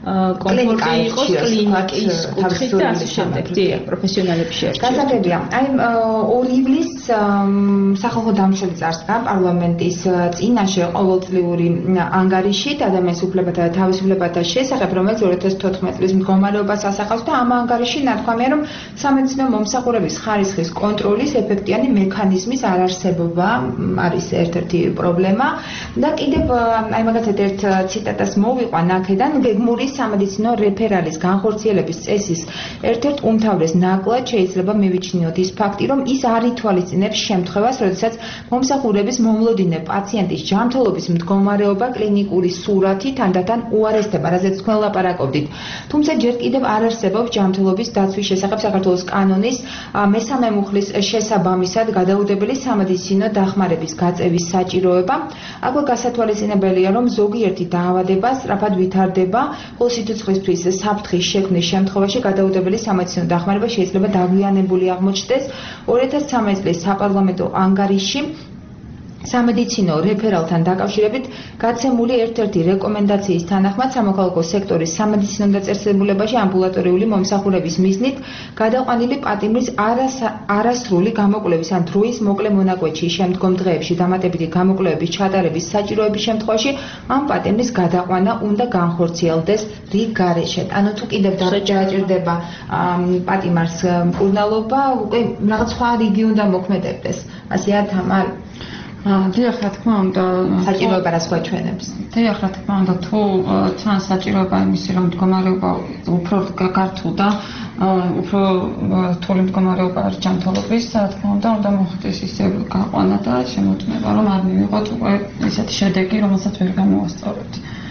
კომფორტი იყოს კლინიკის კუთხით და ასე შემდეგ. დიახ, პროფესიონალები შეერჩიათ. გასაგებია. აი 2 ივლისს სახალხო დამცველი წარსდგა პარლამენტის წინაშე ყოველწლიური ანგარიშით ადამიანის უფლებათა და თავისუფლებათა შესახებ, რომელიც 2014 წლის მდგომარეობას ასახავს და ამ ანგარიში ნათქვამია, რომ სამედიცინო მომსახურების ხარისხის კონტროლის ეფექტიანი მექანიზმის არარსებობა არის ერთ-ერთი პრობლემა და კიდევ აი მაგათად ერთ ციტატას მოვიყვან აქედან გეგმური სამედიცინო რეფერალის განხორციელების წესის ერთ-ერთ უმთავრეს ნაკლად შეიძლება მივიჩნიოთ ის ფაქტი, რომ ის არ ითვალისწინებს შემთხვევას, როდესაც მომსახურების მომლოდინე პაციენტის ჯანმრთელობის მდგომარეობა კლინიკური სურათი თანდათან უარესდება, რაზეც თქვენ ლაპარაკობდით. თუმცა ჯერ კიდევ არ არსებობს ჯანმრთელობის დაცვის შესახებ საქართველოს კანონის მესამე მუხლის შესაბამისად გადაუდებელი სამედიცინო დახმარების გაწევის საჭიროება. აქვე გასათვალისწინებელია, რომ ზოგიერთი დაავადება სწრაფად ვითარდება, ხოლო სიცოცხლისთვის საფრთხის შექმნის შემთხვევაში გადაუდებელი სამედიცინო დახმარება შეიძლება დაგვიანებული აღმოჩნდეს. 2013 წლის საპარლამენტო ანგარიში სამედიცინო რეფერალთან დაკავშირებით გაცემული ერთ-ერთი რეკომენდაციის თანახმად სამოქალაქო სექტორის სამედიცინო დაწესებულებაში ამბულატორიული მომსახურების მიზნით გადაყვანილი პატიმრის არასრული გამოკვლევის ან დროის მოკლე მონაკვეთში შემდგომ დღეებში დამატებითი გამოკვლევების ჩატარების საჭიროების შემთხვევაში ამ პატიმრის გადაყვანა უნდა განხორციელდეს რიგ გარეშე. ანუ თუ კიდევ დაჭირდება პატიმარს მკურნალობა, უკვე რაღაც სხვა რიგი უნდა მოქმედებდეს. ასეა თამარ. დიახ, რა თქმა უნდა, საჭიროება რას გვაჩვენებს. დიახ, რა თქმა უნდა, თუ თან საჭიროება იმისი, რომ მდგომარეობა უფრო გართულდა, უფრო რთული მდგომარეობა არის ჯანმრთელობის, რა თქმა უნდა მოხდეს ისე გაყვანა და შემოწმება, რომ არ მივიღოთ უკვე ესეთი შედეგი, რომელსაც ვერ გამოვასწორებთ.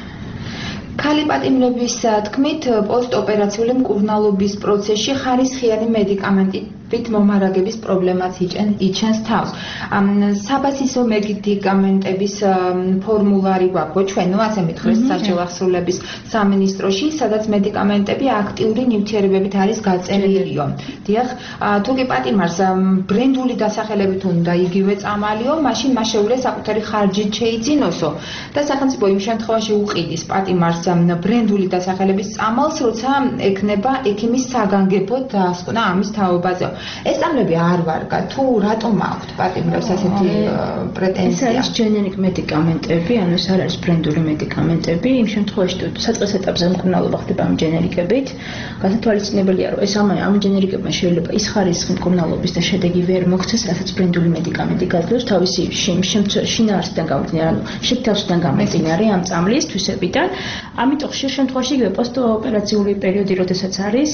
ქალი პატიმრების თქმით, პოსტოპერაციული მკურნალობის პროცესში ხარისხიანი მედიკამენტით მომარაგების პრობლემაც იჩენს თავს. საბაზისო მედიკამენტების ფორმულარი გვაქვს ჩვენ, ასე მითხრეს საჯარო აღსრულების სამინისტროში, სადაც მედიკამენტები აქტიური ნივთიერებებით არის გაწერილიო. დიახ, თუ კი პატიმარს ბრენდული დასახელებით უნდა იგივე წამალიო, მაშინ მას შეუძლია საკუთარი ხარჯით შეიძინოსო და სახელმწიფო იმ შემთხვევაში უყიდის პატიმარს ბრენდული დასახელების წამალს, როცა ექნება ექიმის საგანგებოდ დასკვნა ამის თაობაზე. ეს წამლები არ ვარგა, თუ რატომ აქვთ პატიმრებს ასეთი პრეტენზია? ეს არის ჯენერიკ მედიკამენტები, ანუ ეს არ არის ბრენდული მედიკამენტები. იმ შემთხვევაში თუ საწყის ეტაპზე მკურნალობა ხდება ამ ჯენერიკებით, გასათვალისწინებელია, რომ ეს ამ ჯენერიკებმა შეიძლება ის ხარისხი მკურნალობის და შედეგი ვერ მოქცეს, რასაც ბრენდული მედიკამენტი გაძლევს თავისი შინაარსიდან გამომდინარე, ანუ შეთავსიდან გამომდინარე ამ წამლის თვისებიდან. ამიტომ ხშირ შემთხვევაში იგივე პოსტოპერაციული პერიოდი, როდესაც არის,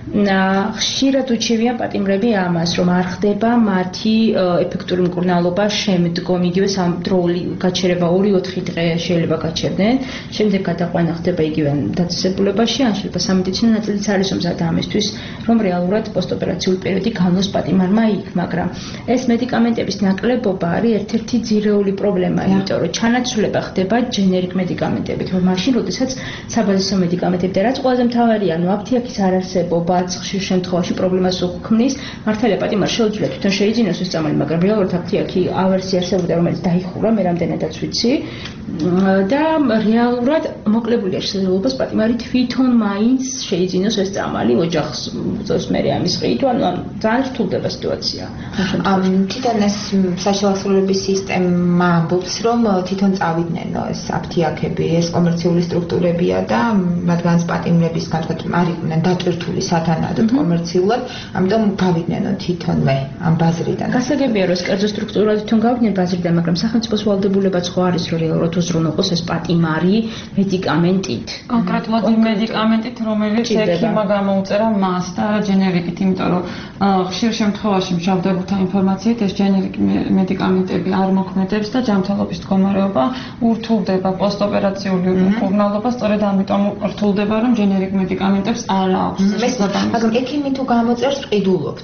ხშირად უჩივია პატიმრები ამას, რომ არ ხდება მათი ეფექტური მკურნალობა შემდგომ, იგივე დროული გაჩერება 2-4 დღე შეიძლება გაჩერდნენ, შემდეგ გადაყვანა ხდება იგივე დაწესებულებაში, ან შეიძლება სამედიცინო ნაწილიც არის მზად ამისთვის, რომ რეალურად პოსტოპერაციული პერიოდი განვლოს პატიმარმა იქ, მაგრამ ეს მედიკამენტების ნაკლებობა არის ერთ-ერთი ძირეული პრობლემა, იმიტომ რომ ჩანაცვლება ხდება ჯენერიკ მედიკამენტებით, რომ მაშინ, როდესაც საბაზისო მედიკამენტები და რაც ყველაზე მთავარია, ანუ აფთიაქის არარსებობაც ხშირ შემთხვევაში პრობლემას უქმნის. მართალია პატიმარს შეუძლია თვითონ შეიძინოს ეს წამალი, მაგრამ რეალურად აფთიაქი ავერსი არსებობდა, რომელიც დაიხურა, მე რამდენადაც ვიცი. და რეალურად მოკლებულია შესაძლებლობას პატიმარი თვითონ მაინც შეიძინოს ეს წამალი ოჯახს უწევს მე ამის ყიდვა, ანუ ძალიან რთულდება სიტუაცია. თვითონ ეს საშუალო აღსრულების სისტემა ამბობს, რომ თვითონ წავიდნენ ეს აფთიაქები, ეს კომერციული სტრუქტურებია და მათგანაც პატიმრებისგან არ იყვნენ დატვირთული სათანადოდ კომერციულად, ამიტომ გავიდნენ თვითონვე ამ ბაზრიდან. გასაგებია, რომ ეს კერძო სტრუქტურა თვითონ გავიდნენ ბაზრიდან, მაგრამ სახელმწიფოს ვალდებულებაც ხო არის, რომ რეალურად უზრუნველყოს ეს პატიმარი მედიკამენტით. კონკრეტულად მედიკამენტით, რომელიც ექიმმა გამოუწერა მას და ჯენერიკით, იმიტომ რომ ხშირ შემთხვევაში მჟავდებულთა ინფორმაციით ეს ჯენერიკი მედიკამენტები არ მოქმედებს და ჯანმრთელობის მდგომარეობა ურთულდება პოსტოპერაციული მკურნალობა, სწორედ ამიტომ რთულდება, რომ ჯენერიკ მედიკამენტებს არ აქვს. მაგრამ ექიმი თუ გამოწერს, ყიდულობთ.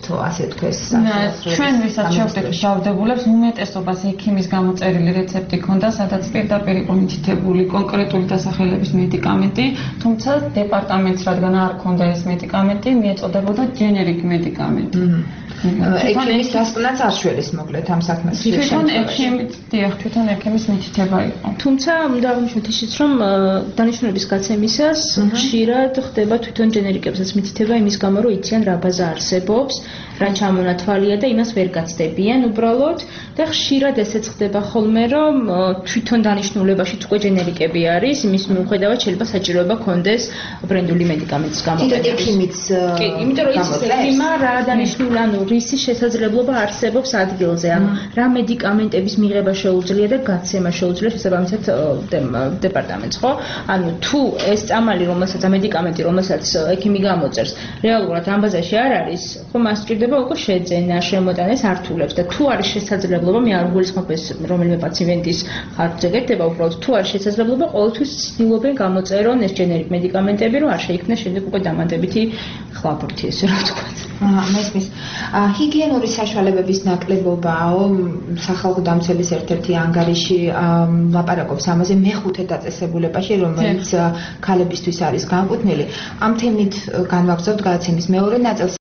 ვფიქრობთ ასე თქვეს ჩვენ ვისაც შევხვდით მშავდებულებს უმეტესობას ექიმის გამოწერილი რეცეპტი ქონდა, სადაც პირდაპირ იყო მითითებული კონკრეტული დასახელების მედიკამენტი, თუმცა დეპარტამენტს რადგან არ ქონდა ეს მედიკამენტი, მიეწოდებოდა generic მედიკამენტი. ექიმის დასკვნაც არ შველის მოკლედ ამ საქმეს. თვითონ ექიმის მითითება იყო. თუმცა უნდა აღნიშნოთ ისიც, რომ დანიშნულების გაცემისას ხშირად ხდება თვითონ generic-ებსაც მითითება იმის გამო, რომ იციან რა ბაზა არსებობს, რა ჩამონათვალია და იმას ვერ გაცდებიან უბრალოდ და ხშირად ესეც ხდება ხოლმე, რომ თვითონ დანიშნულებაში უკვე generic-ები არის, იმის მიუხედავად შეიძლება საჭიროება ქონდეს ბრენდული მედიკამენტის გამოგება. ექიმიც კი, იმიტომ რომ იცის ექიმა რა დანიშნული, ანუ რისი შესაძლებლობა არსებობს ადგილზე, ანუ რა მედიკამენტების მიღება შეუძლია და გაცემა შეუძლია შესაბამისად დეპარტამენტს, ხო? ანუ თუ ეს წამალი, რომელსაც მედიკამენტი, რომელსაც ექიმი გამოწერს, რეალურად ამ ბაზაში არ არის, ხო, მას სჭირდება უკვე შეძენა, შემოტანა, ეს ართულებს და თუ არის შესაძლებლობა, მე არ გულისხმობ ეს რომელიმე პაციენტის ხარჯზე გეთება, უბრალოდ თუ არის შესაძლებლობა, ყოველთვის ცდილობენ გამოწერონ ეს generic მედიკამენტები, რომ არ შეიქმნას შემდეგ უკვე დამატებითი ხლაბურთი, ესე რომ ვთქვათ. მესმის. ჰიგიენური საშუალებების ნაკლებობაო სახალხო დამცველის ერთ-ერთი ანგარიში ლაპარაკობს ამაზე მეხუთე დაწესებულებაში, რომელიც ქალებისთვის არის განკუთვნილი. ამ თემით განვაგრძობთ გადაცემის მეორე ნაწილს.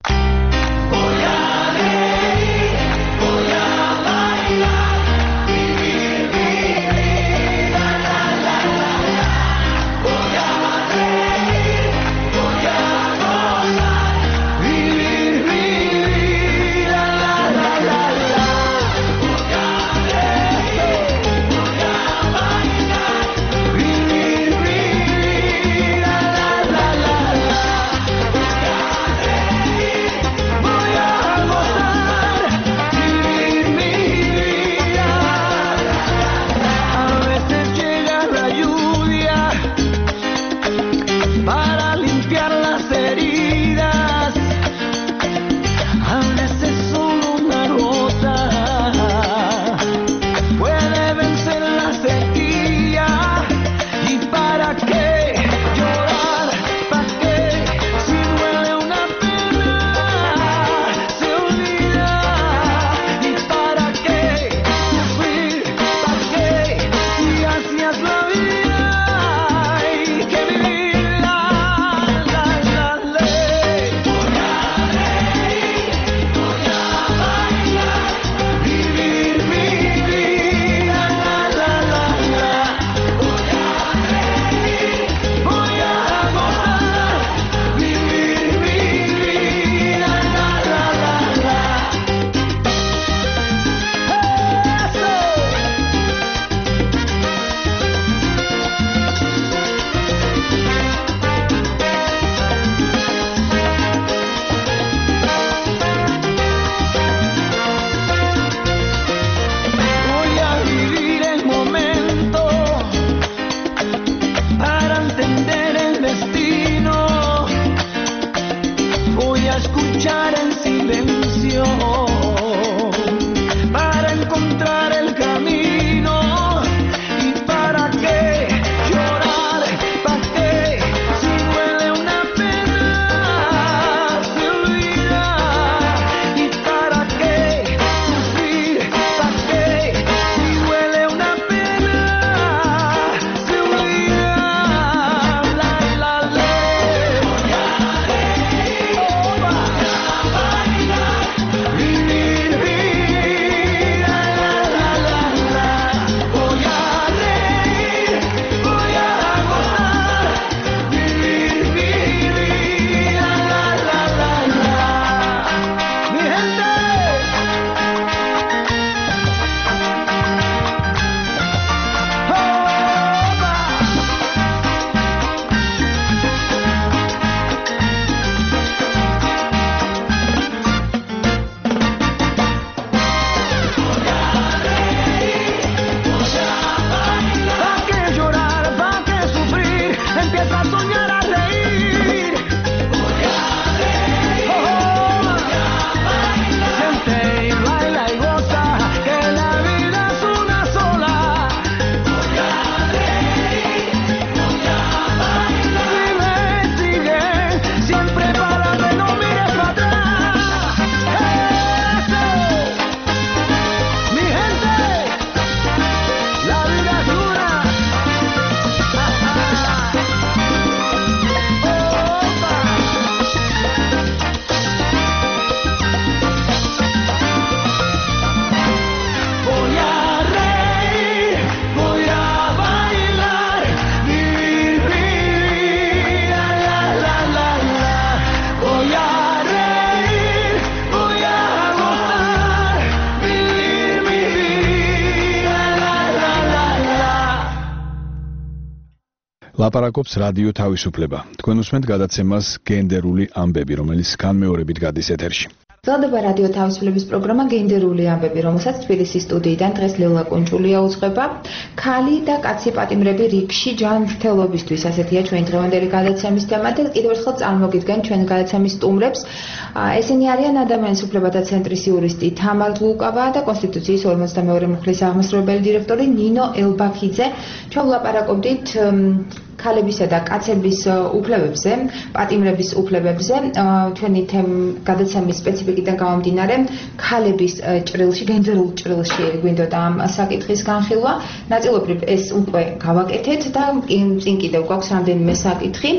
ლაპარაკობს რადიო თავისუფლება. თქვენ უსმენთ გადაცემას გენდერული ამბები, რომელიც განმეორებით გადის ეთერში. ძლდება რადიო თავისუფლების პროგრამა გენდერული ამბები, რომელსაც თბილისის სტუდიიდან დღეს ლელა კუნჭულია უძღვება. ქალი და კაცი პატიმრები რიგში ჯანმრთელობისთვის, ასეთია ჩვენი დღევანდელი გადაცემის თემა და კიდევ ერთხელ წარმოგიდგენ ჩვენ გადაცემის სტუმრებს. ესენი არიან ადამიანის უფლებათა ცენტრის იურისტი თამარ ლუკავა და კონსტიტუციის 52 მუხლის აღმასრულებელი დირექტორი ნინო ელბაქიძე. ჩვენ ვლაპარაკობდით ქალებისა და კაცების უფლებებზე, პატიმრების უფლებებზე. ჩვენი გადაცემის სპეციფიკიდან გამომდინარე, ქალების ჭრილში, გენდერულ ჭრილში გვინდოდა ამ საკითხის განხილვა. ნაწილობრივ ეს უკვე გავაკეთეთ და წინ კიდევ გვაქვს რამდენიმე საკითხი.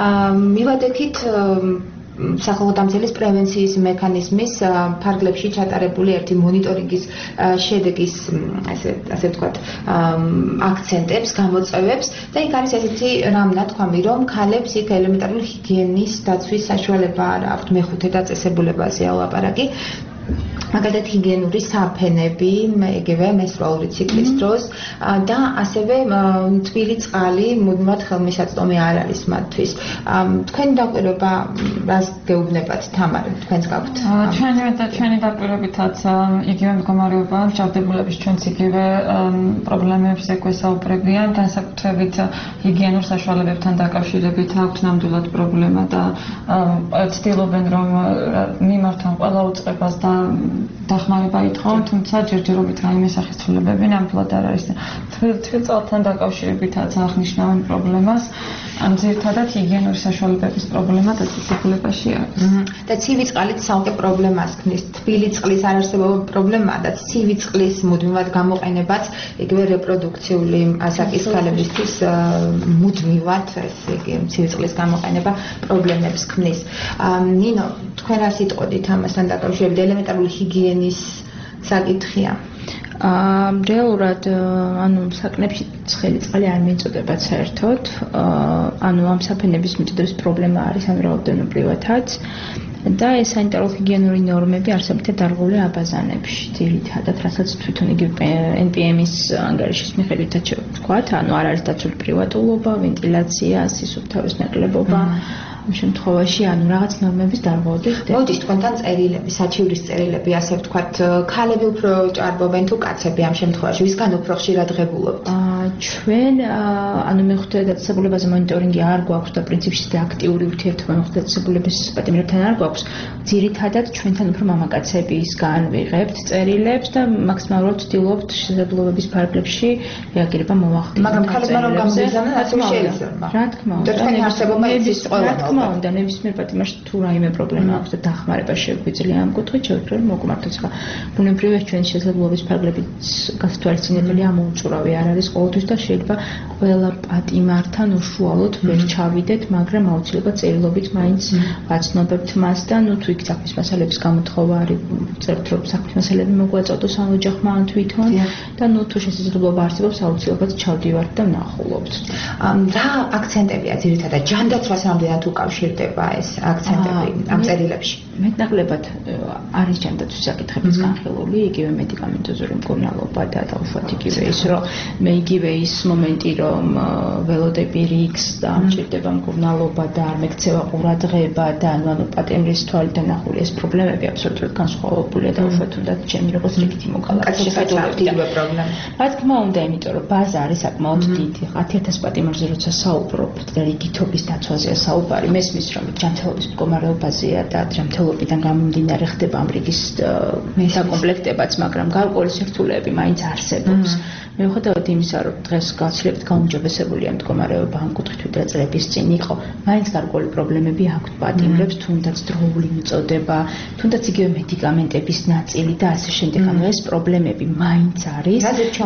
მივადექით სახელმწიფო დამცველის პრევენციის მექანიზმის ფარგლებში ჩატარებული ერთი მონიტორინგის შედეგის ასე ვთქვათ აქცენტებს, გამოწვევებს და იქ არის ესეთი რამ ნათქვამი, რომ ქალებს იქ ელემენტარული ჰიგიენის დაცვის საშუალება არ აქვთ, მეხუთე დაწესებულებაზეა ლაპარაკი. მაგალითად ჰიგიენური საფენები, იგივე მენსტრუალური ციკლის დროს და ასევე თბილი წყალი მუდმივად ხელმისაწვდომი არ არის მათთვის. თქვენი დაკვირვება რას გეუბნებათ თამარ, თქვენს გაქვთ? ჩვენი დაკვირვებითაც იგივე მდგომარეობა მჟავდებულების ჩვენც იგივე პრობლემებზე გვესაუბრებიან, განსაკუთრებით ჰიგიენურ საშუალებებთან დაკავშირებით აქვთ ნამდვილად პრობლემა და ცდილობენ რომ მიმართავენ ყველა უწყებას და დახმარება ითხოვენ, თუმცა ჯერჯერობით რაიმე სახის ცვლილებები ნამდვილად არ არის. თბილ წყალთან დაკავშირებითაც აღნიშნავენ პრობლემას, ძირითადად ჰიგიენური საშუალებების პრობლემა დაწესებულებაში არის. და ცივი წყალით სამკე პრობლემას ქმნის. თბილი წყლის არარსებობა პრობლემაა და ცივი წყლის მუდმივად გამოყენებაც იგივე რეპროდუქციული ასაკის ქალებისთვის მუდმივად ესე იგი ცივი წყლის გამოყენება პრობლემებს ქმნის. ნინო, თქვენ რა სიტყვოდით ამასთან დაკავშირებით? ელემენტარული ჰიგიენის საკითხია. რეალურად ანუ საკნებში ცხელი წყალი არ მიიწოდებათ საერთოდ. ანუ ამ საფენების მიწოდების პრობლემა არის ანუ რაოდენობრივადაც და ეს სანიტარო-ჰიგიენური ნორმები არსებობთ დარღული აბაზანებში. ძირითადად, რასაც თვითონ იგივე NPM-ის ანგარიშის მიხედვითაც ვთქვათ, ანუ არ არის დაცული პრივატულობა, ვენტილაცია, სისუფთავის ნაკლებობა. ამ შემთხვევაში ანუ რაღაც ნორმების დარღვევები ხდება. მოდის თქვენთან წერილები, საჩივრის წერილები, ასე ვთქვათ, ქალები უფრო ჭარბობენ თუ კაცები ამ შემთხვევაში, ვისგან უფრო ხშირად ღებულობთ? ჩვენ ანუ მეხუთე დაწესებულებაზე მონიტორინგი არ გვაქვს და პრინციპში და აქტიური ურთიერთობა მეხუთე დაწესებულების პატიმრებთან არ გვაქვს. ძირითადად ჩვენთან უფრო მამაკაცებისგან ვიღებთ წერილებს და მაქსიმალურად ვცდილობთ შესაძლებლობების ფარგლებში რეაგირება მოვახდინოთ. მაგრამ ქალებმა რომ გამოგიზარდონ, ასე შეიძლება. რა თქმა უნდა, თქვენი არსებობა იცის ყველა. და ნებისმიერ პატიმარში თუ რაიმე პრობლემა აქვს და დახმარება შეგვიძლია ამ კუთხით, შევეძლოთ მოგმართოთ. ხა ბუნებრივია ჩვენი შესაძლებლობის ფარგლებით გასათვალისწინებელი ამოუწურავი არ არის ყოველთვის და შეიძლება ყველა პატიმართან უშუალოდ ვერ ჩავიდეთ, მაგრამ აუცილებლად წერილობით მაინც ვაცნობებთ მას და ნუ თუ იქ საქმის მასალების გამოთხოვა არის, წერთ რომ საქმის მასალები მოგვაწოდოს ამ ოჯახმა ან თვითონ და ნუ თუ შესაძლებლობა არსებობს, აუცილებლად ჩავდივართ და ვნახულობთ. რა აქცენტებია ძირითადად ჯანდაცვას რამდენად უკავშირდება ეს აქცენტები ამ წერილებში? მეტნაკლებად არის ჯანდაცვის საკითხებიც განხილული, იგივე მედიკამენტოზური მკურნალობა და დაუშვათ იგივე ის, რომ მე იგივე ის მომენტი, რომ ველოდები რიგს და მჭირდება მკურნალობა და არ მეკცევა ყურადღება და ანუ პატიმრის თვალიდან ნახული ეს პრობლემები აბსოლუტურად განსხვავებულია დაუშვათ თუნდაც ჩემი როგორც რიგითი მოქალაქის შეხედულებიდან. რა თქმა უნდა, იმიტომ რომ ბაზა არის საკმაოდ დიდი. 10,000 პატიმარზე როცა საუბრობთ და რიგითობის დაცვაზეა საუბარი, მესმის რომ ჯანმრთელობის მდგომარეობაზეა და ჯანმრთელობიდან გამომდინარე ხდება ამ რიგის საკომპლექტებაც, მაგრამ გარკვეული სირთულეები მაინც არსებობს. მიუხედავად იმისა, რომ დღეს გაცილებით გაუმჯობესებულია მდგომარეობა ამ კუთხით ვიდრე წლების წინ იყო, მაინც გარკვეული პრობლემები აქვთ პატიმრებს, თუნდაც დროული მიწოდება, თუნდაც იგივე მედიკამენტების ნაწილი და ასე შემდეგ. ანუ ეს პრობლემები მაინც არის.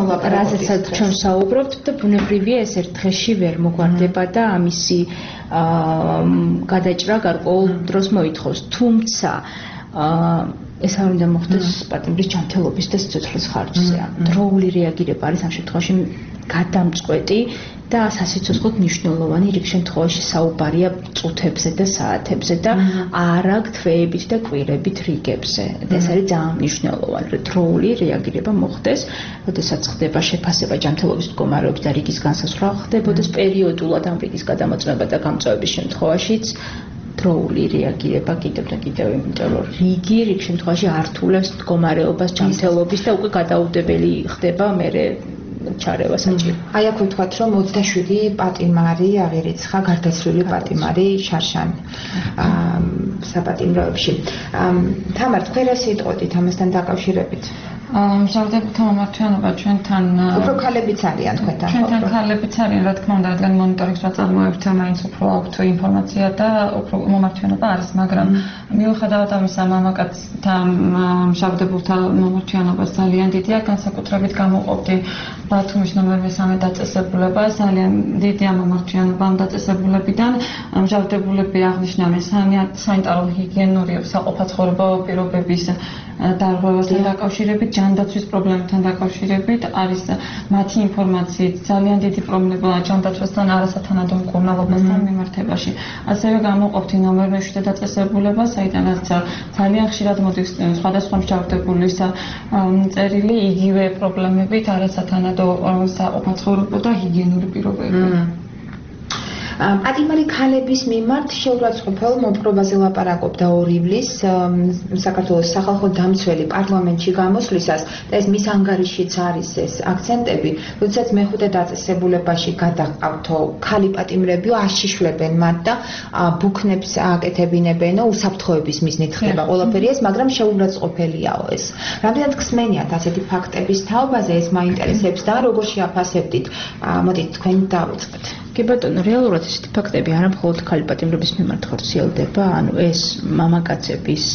რაზეც ჩვენ საუბრობთ და ბუნებრივია ეს ერთ დღეში ვერ მოგვარდება და ამისი გადაჭრა გარკვეულ დროს მოითხოვს. თუმცა ეს არ უნდა მოხდეს პატიმრის ჯანმრთელობის და სიცოცხლის ხარჯზე. დროული რეაგირება არის ამ შემთხვევაში გადამწყვეტი და სასიცოცხლოდ მნიშვნელოვანი, რიგ შემთხვევაში საუბარია წუთებზე და საათებზე და არა თვეებით და კვირებით რიგებზე. ეს არის ძალიან მნიშვნელოვანი, რომ დროული რეაგირება მოხდეს, როდესაც ხდება შეფასება ჯანმრთელობის მდგომარეობის და რიგის განსაზღვრა ხდებოდეს პერიოდულად ამ რიგის გადამოწმება და გამწვევების შემთხვევაშიც დროული რეაგირება კიდევ და კიდევ, იმიტომ რომ რიგ შემთხვევაში ართულებს მდგომარეობას ჯანმრთელობის და უკვე გადაუდებელი ხდება მერე ჩარევა საჭირო. აი აქ ვთქვათ, რომ 27 პატიმარი აღირიცხა გარდაცვლილი პატიმარი შარშან საპატიმროებში. თამარ, თქვენ რა სიტყვით ამასთან დაკავშირებით? მშავდებულთა მომართვიანობა ჩვენთან უფრო ქალებიც არიან თქვენთან. ჩვენთან ქალებიც არიან, რა თქმა უნდა, რადგან მონიტორინგს რა წარმოებთ, მაინც უფრო აქვთ ინფორმაცია და უფრო მომართვიანობა არის, მაგრამ მიუხედავად ამისა, მამაკაცთა მშავდებულთა მომართვიანობა ძალიან დიდია, განსაკუთრებით გამოყოფდი ბათუმის ნომერ 3 დაწესებულება, ძალიან დიდია მომართვიანობა ამ დაწესებულებიდან. მშავდებულები აღნიშნავენ სანიტარული ჰიგიენური საყოფაცხოვრებო პირობების დარღვევასთან დაკავშირებით, ჯანდაცვის პრობლემებთან დაკავშირებით არის მათი ინფორმაციით ძალიან დიდი პრობლემა ჯანდაცვასთან არასათანადო მკურნალობასთან მიმართებაში. ასევე გამოყოფთ ნომერ 7 დაწესებულება, საიდანაც ძალიან ხშირად მოდის სხვადასხვა მშავდებულის წერილი იგივე პრობლემებით არასათანადო საყოფაცხოვრებო და ჰიგიენური პირობები. პატიმარი ქალების მიმართ შეურაცხყოფელ მოპყრობაზე ლაპარაკობდა 2 ივლისს საქართველოს სახალხო დამცველი პარლამენტში გამოსვლისას და ეს მის ანგარიშიც არის ეს აქცენტები, როდესაც მეხუთე დაწესებულებაში გადაყავთო ქალი პატიმრებიო აშიშლებენ მათ და ბუქნებს აკეთებინებენო უსაფრთხოების მიზნით ხდება ყველაფერი ეს, მაგრამ შეურაცხყოფელიაო ეს. რამდენად გსმენიათ ასეთი ფაქტების თაობაზე, ეს მაინტერესებს და როგორ შეაფასებდით? მოდით თქვენ დავიწყეთ. კი ბატონო, რეალურად ესეთი ფაქტები არა მხოლოდ ქალი პატიმრების მიმართ ხორციელდება, ანუ ეს მამაკაცების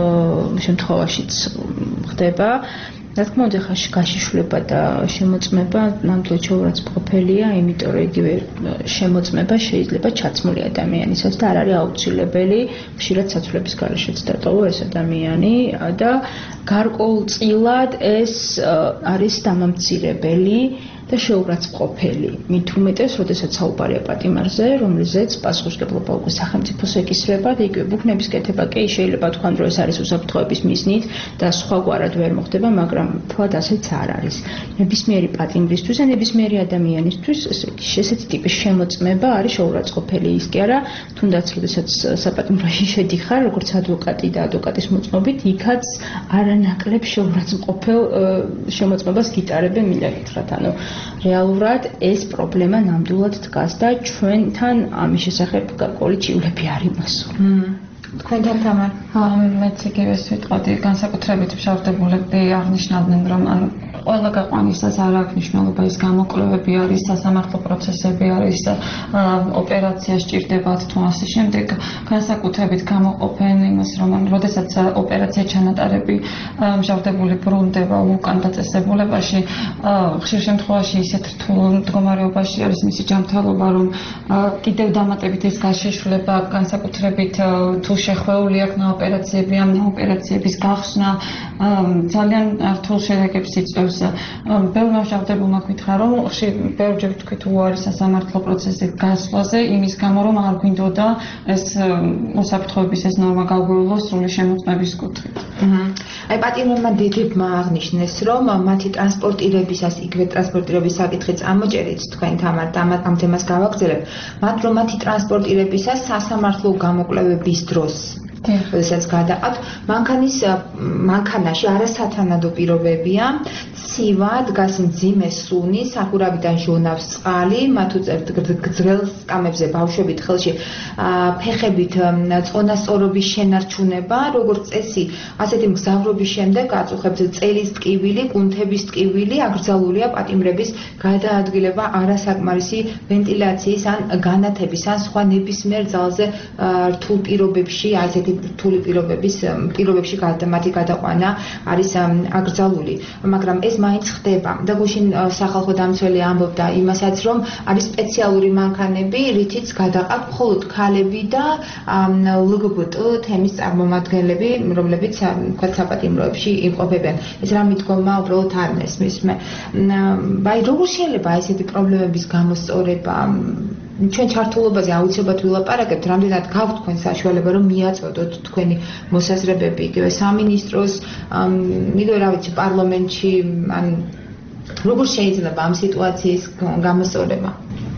შემთხვევაშიც ხდება. რა თქმა უნდა, გაშიშვლება და შემოწმება ნამდვილად შეურაცხყოფელია, იმიტომ რომ იგივე შემოწმება შეიძლება ჩაცმული ადამიანისაც და არ არის აუცილებელი ხშირად საცვლების გარეშეც დატოვო ეს ადამიანი და გარკვეულწილად ეს არის დამამცირებელი და შეურაცხყოფელი. მით უმეტეს, როდესაც საუბარია პატიმარზე, რომელზეც პასუხისმგებლობა უკვე სახელმწიფოს ეკისრება და იგივე ბუქნების კეთება კი შეიძლება თქვან, რომ ეს არის უსაფრთხოების მიზნით და სხვაგვარად ვერ მოხდება, მაგრამ თვად ასეც არ არის. ნებისმიერი პატიმრისთვის და ნებისმიერი ადამიანისთვის ესეთი ტიპის შემოწმება არის შეურაცხყოფელი, ის კი არა, თუნდაც როდესაც საპატიმროში შედიხარ, როგორც ადვოკატი და ადვოკატის მოწმობით, იქაც არანაკლებ შეურაცხყოფელ შემოწმებას გიტარებენ მილაკითხრათ, ანუ რეალურად ეს პრობლემა ნამდვილად დგას და ჩვენთან ამის შესახებ გარკვეული ჭივლები არ იმასო. თქვენთან თამარ? მეც იგივეს ვიტყოდი, განსაკუთრებით მშავდებულები აღნიშნავდნენ, რომ ყველა გაყვანისას არ აქვს მნიშვნელობა, ის გამოკვლევები არის, სასამართლო პროცესები არის, ოპერაცია სჭირდებათ თუ ასე შემდეგ. განსაკუთრებით გამოყოფენ იმას, რომ როდესაც ოპერაცია ჩანატარები მშავდებული ბრუნდება უკან დაწესებულებაში, ხშირ შემთხვევაში ისეთ რთულ მდგომარეობაში არის მისი ჯანმრთელობა, რომ კიდევ დამატებით ეს გაშიშვლება, განსაკუთრებით თუ შეხვეული აქვს ოპერაციები, ამ ოპერაციების გახსნა ძალიან რთულ შედეგებს იწვევს. ბევრმა მშავდებულმა გითხრა, რომ ბევრჯერ თქვით უარი სასამართლო პროცესის გასვლაზე, იმის გამო, რომ არ გვინდოდა ეს უსაფრთხოების ეს ნორმა გაგვეულოს სრული შემოწმების კუთხით. აი პატიმრებმა დიდებმა აღნიშნეს, რომ მათი ტრანსპორტირებისას, იგივე ტრანსპორტირების საკითხიც ამოჭერით თქვენ თამარ და ამ თემას გავაგრძელებთ, მათ რომ მათი ტრანსპორტირებისას სასამართლო გამოკვლევების დროს როდესაც გადაყავთ, მანქანაში არასათანადო პირობებია, ცივა, დგას მძიმე სუნი, სახურავიდან ჟონავს წყალი, მათ უწევთ გრძელ სკამებზე ბავშვებით ხელში ფეხებით წონასწორობის შენარჩუნება, როგორც წესი, ასეთი მგზავრობის შემდეგ აწუხებთ წელის ტკივილი, კუნთების ტკივილი, აკრძალულია პატიმრების გადაადგილება არასაკმარისი ვენტილაციის ან განათების ან სხვა ნებისმიერ ძალზე რთულ პირობებში ასეთი ასეთი რთული პირობებში მათი გადაყვანა არის აკრძალული, მაგრამ ეს მაინც ხდება და გუშინ სახალხო დამცველი ამბობდა იმასაც, რომ არის სპეციალური მანქანები, რითიც გადაყავთ მხოლოდ ქალები და LGBT თემის წარმომადგენლები, რომლებიც თქვა საპატიმროებში იმყოფებიან. ეს რა მიდგომა უბრალოდ არ მესმის მე. აი როგორ შეიძლება ესეთი პრობლემების გამოსწორება? ჩვენ ჩართულობაზე აუცილებლად ვილაპარაკებთ, რამდენად გაქვთ თქვენ საშუალება რომ მიაწოდოთ თქვენი მოსაზრებები იგივე სამინისტროს, იგივე რა ვიცი პარლამენტში, ან როგორ შეიძლება ამ სიტუაციის გამოსწორება?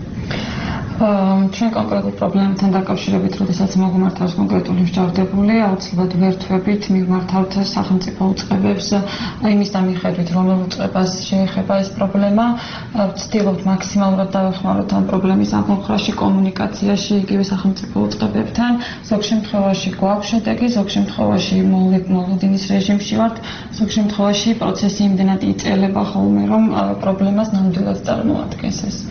ჩვენ კონკრეტულ პრობლემებთან დაკავშირებით, როდესაც მოგმართავს კონკრეტული მსჯავრდებული, აუცილებლად ვერთვებით მივმართავთ სახელმწიფო უწყებებს იმის დამიხედვით, რომელ უწყებას შეეხება ეს პრობლემა, ვცდილობთ მაქსიმალურად დავეხმაროთ ამ პრობლემის ამოხრაში, კომუნიკაციაში, იგივე სახელმწიფო უწყებებთან. ზოგ შემთხვევაში გვაქვს შედეგი, ზოგ შემთხვევაში მოლოდინის რეჟიმში ვართ, ზოგ შემთხვევაში პროცესი იმდენად იწელება ხოლმე, რომ პრობლემას ნამდვილად წარმოადგენს ეს.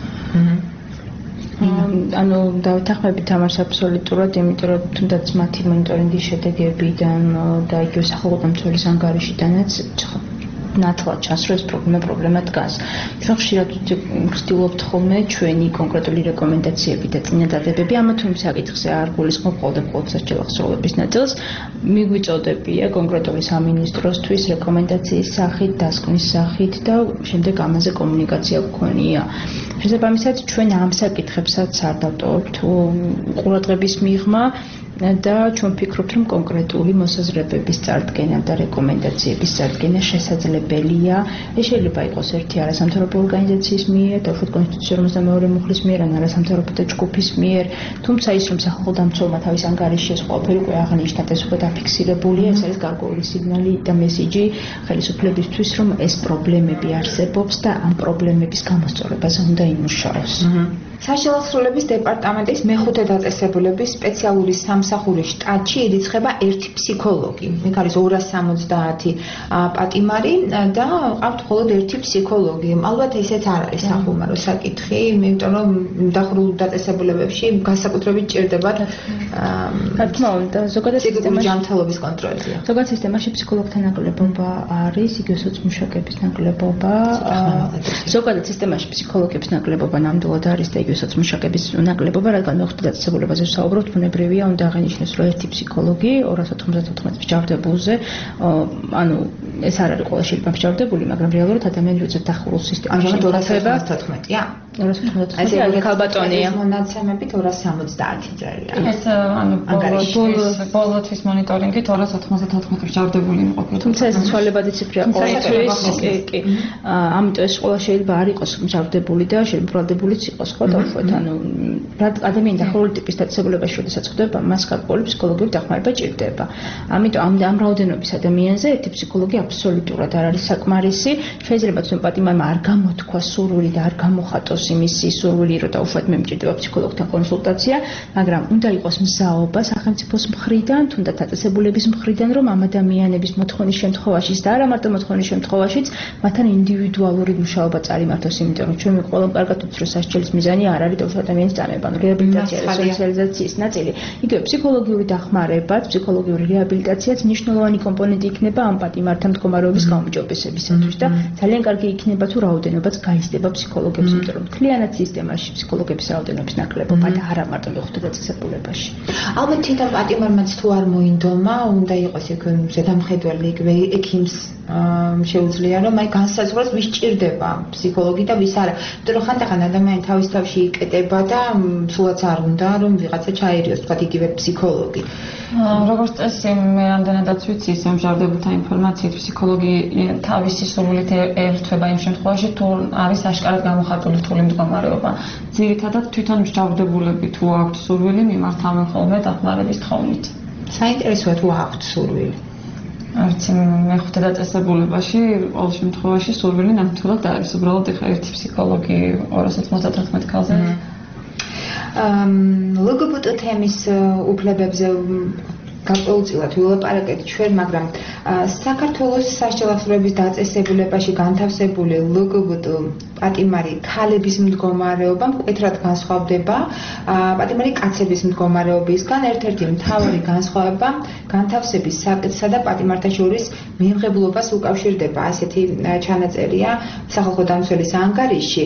ანუ დავეთანხმებით ამას აბსოლუტურად, იმიტომ რომ თუნდაც მათი მონიტორინგის შედეგებიდან და იგივე სახალხო დამცველის ანგარიშიდანაც ნათლად ჩანს, რომ ეს პრობლემა დგას. ჩვენ ხშირად ვცდილობთ ხოლმე ჩვენი კონკრეტული რეკომენდაციები და წინადადებები ამა თუ იმ საკითხზე არ გულისხმობ მხოლოდ სასჯელ აღსრულების ნაწილს, მიგვიწოდებია კონკრეტული სამინისტროსთვის რეკომენდაციის სახით, დასკვნის სახით და შემდეგ ამაზე კომუნიკაცია გქონია. შესაბამისად, ჩვენ ამ საკითხებსაც არ დავტოვებთ ყურადღების მიღმა და ჩვენ ვფიქრობთ, რომ კონკრეტული მოსაზრებების წარდგენა და რეკომენდაციების წარდგენა შესაძლებელია. ეს შეიძლება იყოს ერთი არასამთავრობო ორგანიზაციის მიერ, დაუშვათ კონსტიტუციის 52 მუხლის მიერ, ან არასამთავრობო ჯგუფის მიერ, თუმცა ის რომ სახალხო დამცველმა თავის ანგარიშში ეს ყველაფერი უკვე აღნიშნა და ეს უკვე დაფიქსირებულია, ეს არის გარკვეული სიგნალი და მესიჯი ხელისუფლებისთვის, რომ ეს პრობლემები არსებობს და ამ პრობლემების გამოსწორებაზე უნდა იმუშაოს. სასჯელ აღსრულების დეპარტამენტის მეხუთე დაწესებულების სპეციალური სამსახურის შტატში ირიცხება ერთი ფსიქოლოგი. იქ არის 270 პატიმარი და ყავთ მხოლოდ ერთი ფსიქოლოგი. ალბათ ესეც არ არის სახუმარო საკითხი, იმიტომ რომ დახურულ დაწესებულებებში განსაკუთრებით ჭირდებათ რა თქმა უნდა, ზოგადად სისტემაში ჯანმრთელობის კონტროლია. ზოგადად სისტემაში ფსიქოლოგთა ნაკლებობა არის, იგივე სოციმუშაკების ნაკლებობა. ზოგადად სისტემაში ფსიქოლოგების ნაკლებობა ნამდვილად არის და სოციმუშაკების ნაკლებობა, რადგან მეხუთე დაწესებულებაზე ვსაუბრობთ, ბუნებრივია უნდა აღინიშნოს, რომ ერთი ფსიქოლოგი 294 მსჯავრდებულზე, ანუ ეს არ არის ყველა შეიძლება მსჯავრდებული, მაგრამ რეალურად ადამიანი როცა დახურულ სისტემაში $294-ია. 294 არის ქალბატონია. მონაცემებით 270 წელია. ეს ანუ ბოლოთვის მონიტორინგით 294 მსჯავრდებული იმყოფა. თუმცა ეს ცვალებადი ციფრია ყოველთვის, კი. ამიტომ ეს ყველა შეიძლება არ იყოს მსჯავრდებული და შეიძლება ბრალდებულიც იყოს, ხო? ანუ ადამიანი დახურული ტიპის დაწესებულებაში, როდესაც ხდება, მას გარკვეული ფსიქოლოგიური დახმარება ჭირდება. ამიტომ ამ რაოდენობის ადამიანზე ერთი ფსიქოლოგი აბსოლუტურად არ არის საკმარისი. შეიძლება თქვენ პატიმარმა არ გამოთქვა სურვილი და არ გამოხატოს იმისი სურვილი, რომ დაუშვათ მე მჭირდება ფსიქოლოგთან კონსულტაცია, მაგრამ უნდა იყოს მსაობა სახელმწიფოს მხრიდან, თუნდაც დაწესებულების მხრიდან, რომ ამ ადამიანების მოთხოვნის შემთხვევაშიც და არა მარტო მოთხოვნის შემთხვევაშიც მათთან ინდივიდუალური მუშაობა წარიმართოს, იმიტომ რომ ჩვენ ყველამ კარგად ვიცით, რომ სასჯელის მიზანი არ არის დაუშვათ ადამიანის წამება, რეაბილიტაცია და სოციალიზაციის ნაწილი. იგივე ფსიქოლოგიური დახმარებაც, ფსიქოლოგიური რეაბილიტაციაც მნიშვნელოვანი კომპონენტი იქნება ამ პატიმართან მდგომარეობის გაუმჯობესებისათვის და ძალიან კარგი იქნება თუ რაოდენობაც გაიზრდება ფსიქოლოგებს, იმიტომ რომ მთლიანად სისტემაში ფსიქოლოგების რაოდენობის ნაკლებობა და არა მარტო მეხუთე დაწესებულებაში. ალბათ თვითონ პატიმარმაც თუ არ მოინდომა, უნდა იყოს იქ ზედამხედველი იგივე ექიმს შეუძლია რომ აი განსაზღვროს ვის ჭირდება ფსიქოლოგი და ვის არა. იმიტომ რომ ხანდახან ადამიანი თავის თავში იკეტება და სულაც არ უნდა რომ ვიღაცა ჩაერიოს, თქვა იგივე ფსიქოლოგი. როგორც წესი, მე ამდენადაც ვიცი ისე მსჯავრდებულთა ინფორმაციით, ფსიქოლოგი თავისი სურვილით ერთვება იმ შემთხვევაში, თუ არის აშკარად გამოხატული რთული მდგომარეობა. ძირითადად თვითონ მსჯავრდებულები თუ აქვთ სურვილი, მიმართავენ ხოლმე დახმარების თხოვნით. საინტერესოა თუ აქვთ სურვილი. არც მეხუთე დაწესებულებაში ყოველ შემთხვევაში სურვილი ნამდვილად არის. უბრალოდ ეხლა ერთი ფსიქოლოგი 294 ქალზე. LGBT თემის უფლებებზე გარკვეულწილად ვილაპარაკეთ ჩვენ, მაგრამ საქართველოს სასჯელ აღსრულების დაწესებულებაში განთავსებული LGBT პატიმარი ქალების მდგომარეობა მკვეთრად განსხვავდება პატიმარი კაცების მდგომარეობისგან. ერთ-ერთი მთავარი განსხვავება განთავსების საკითხსა და პატიმართა შორის მიიღებლობას უკავშირდება. ასეთი ჩანაწერია სახალხო დამცველის ანგარიშში.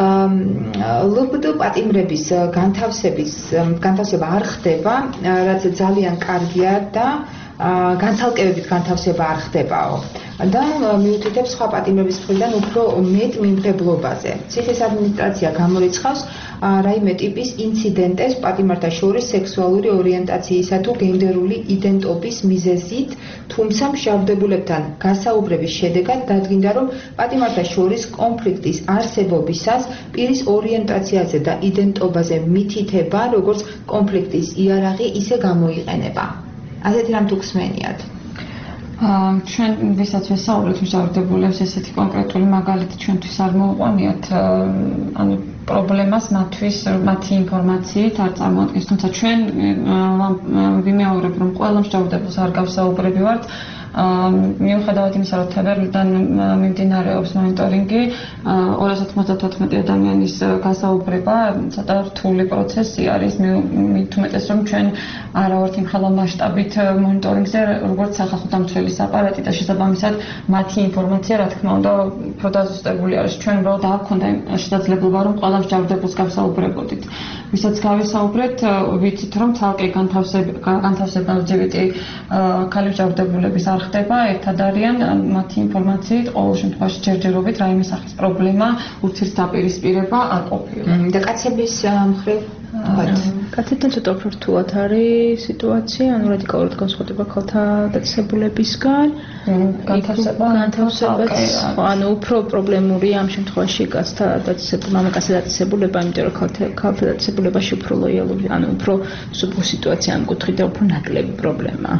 ლბდ პატიმრების განთავსება არ ხდება, რაც ძალიან კარგია და განცალკევებით განთავსება არ ხდებაო და მიუთითებს სხვა პატიმრების მხრიდან უფრო მეტ მიმღებლობაზე. ციხის ადმინისტრაცია გამორიცხავს რაიმე ტიპის ინციდენტებს პატიმართა შორის სექსუალური ორიენტაციისა თუ გენდერული იდენტობის მიზეზით, თუმცა მშავდებულებთან გასაუბრების შედეგად დადგინდა, რომ პატიმართა შორის კონფლიქტის არსებობისას პირის ორიენტაციაზე და იდენტობაზე მითითება, როგორც კონფლიქტის იარაღი, ისე გამოიყენება. ასეთი რამ თუ გსმენიათ? ჩვენ ვისაც ვესაუბრეთ მშავდებულებს, ესეთი კონკრეტული მაგალითი ჩვენთვის არ მოუყვანიათ, ანუ პრობლემას მათთვის მათი ინფორმაციით არ წარმოადგენს, თუმცა ჩვენ ვიმეორებ, რომ ყველა მშავდებულს არ გავსაუბრებივართ. მიუხედავად იმისა, რომ თებერვლიდან მიმდინარეობს მონიტორინგი, 294 ადამიანის გასაუბრება ცოტა რთული პროცესი არის, მით უმეტეს, რომ ჩვენ არა ვართ იმ ხელა მასშტაბით მონიტორინგზე, როგორც სახალხო დამცველის აპარატი და შესაბამისად მათი ინფორმაცია, რა თქმა უნდა, უფრო დაზუსტებული არის. ჩვენ უბრალოდ არ გვქონდა შესაძლებლობა, რომ ყველა მშავდებულს გავსაუბრებოდით. ვისაც გავისაუბრეთ, ვიცით, რომ ცალკე განთავსება LGBT ქალი მშავდებულების არ ხდება, ერთად არიან მათი ინფორმაციით, ყოველ შემთხვევაში ჯერჯერობით რაიმე სახის პრობლემა, ურთიერთ დაპირისპირება არ ყოფილა. და კაცების მხრივ კაცებთან ცოტა უფრო რთულად არის სიტუაცია, ანუ რადიკალურად განსხვავდება ქალთა დაწესებულებისგან. განთავსებაც, ანუ უფრო პრობლემურია ამ შემთხვევაში კაცთა მამაკაცთა დაწესებულება, იმიტომ რომ ქალთა დაწესებულებაში უფრო ლოიალური, ანუ უფრო სუფთა სიტუაცია ამ კუთხით და უფრო ნაკლები პრობლემაა.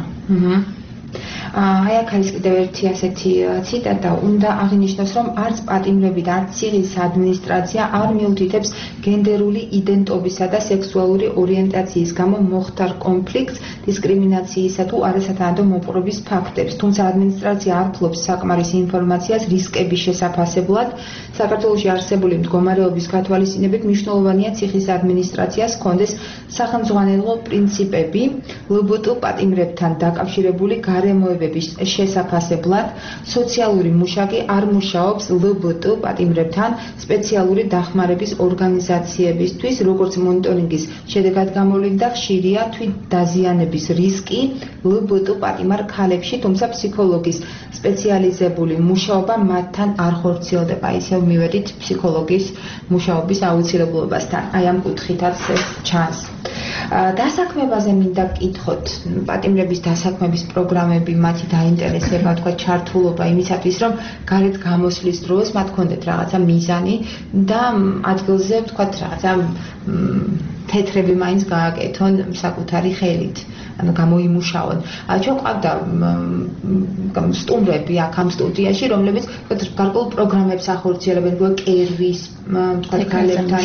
აი აქ არის კიდევ ერთი ასეთი ციტატა, უნდა აღინიშნოს, რომ არც პატიმრები და არც ციხის ადმინისტრაცია არ მიუთითებს გენდერული იდენტობისა და სექსუალური ორიენტაციის გამო მოხდარ კონფლიქტს, დისკრიმინაციისა თუ არასათანადო მოპყრობის ფაქტებს. თუმცა ადმინისტრაცია არ ფლობს საკმარისი ინფორმაციას რისკების შესაფასებლად. საქართველოში არსებული მდგომარეობის გათვალისწინებით მნიშვნელოვანია ციხის ადმინისტრაციას ჰქონდეს სახელმძღვანელო პრინციპები ლბტ პატიმრებთან დაკავშირებული გარემოებების შესაფასებლად. სოციალური მუშაკი არ მუშაობს ლბტ პატიმრებთან სპეციალური დახმარების ორგანიზაციებისთვის, როგორც მონიტორინგის შედეგად გამოვლინდა, ხშირია თვითდაზიანების რისკი ლბტ პატიმარ ქალებში, თუმცა ფსიქოლოგის სპეციალიზებული მუშაობა მათთან არ ხორციელდება. ისევ მივედით ფსიქოლოგის მუშაობის აუცილებლობასთან. აი ამ კუთხითაც ეს ჩანს. დასაქმებაზე მინდა გკითხოთ, პატიმრების დასაქმების პროგრამები, მათი დაინტერესება, თქვა ჩართულობა იმისათვის, რომ გარეთ გამოსვლის დროს მათ ჰქონდეთ რაღაცა მიზანი და ადგილზე თქვა რაღაცა თეთრები მაინც გააკეთონ საკუთარი ხელით, ანუ გამოიმუშაონ. ჩვენ ყავდა სტუმრები აქ ამ სტუდიაში, რომლებიც გარკვეულ პროგრამებს ახორციელებენ, კერვის, თქვა გალებთან.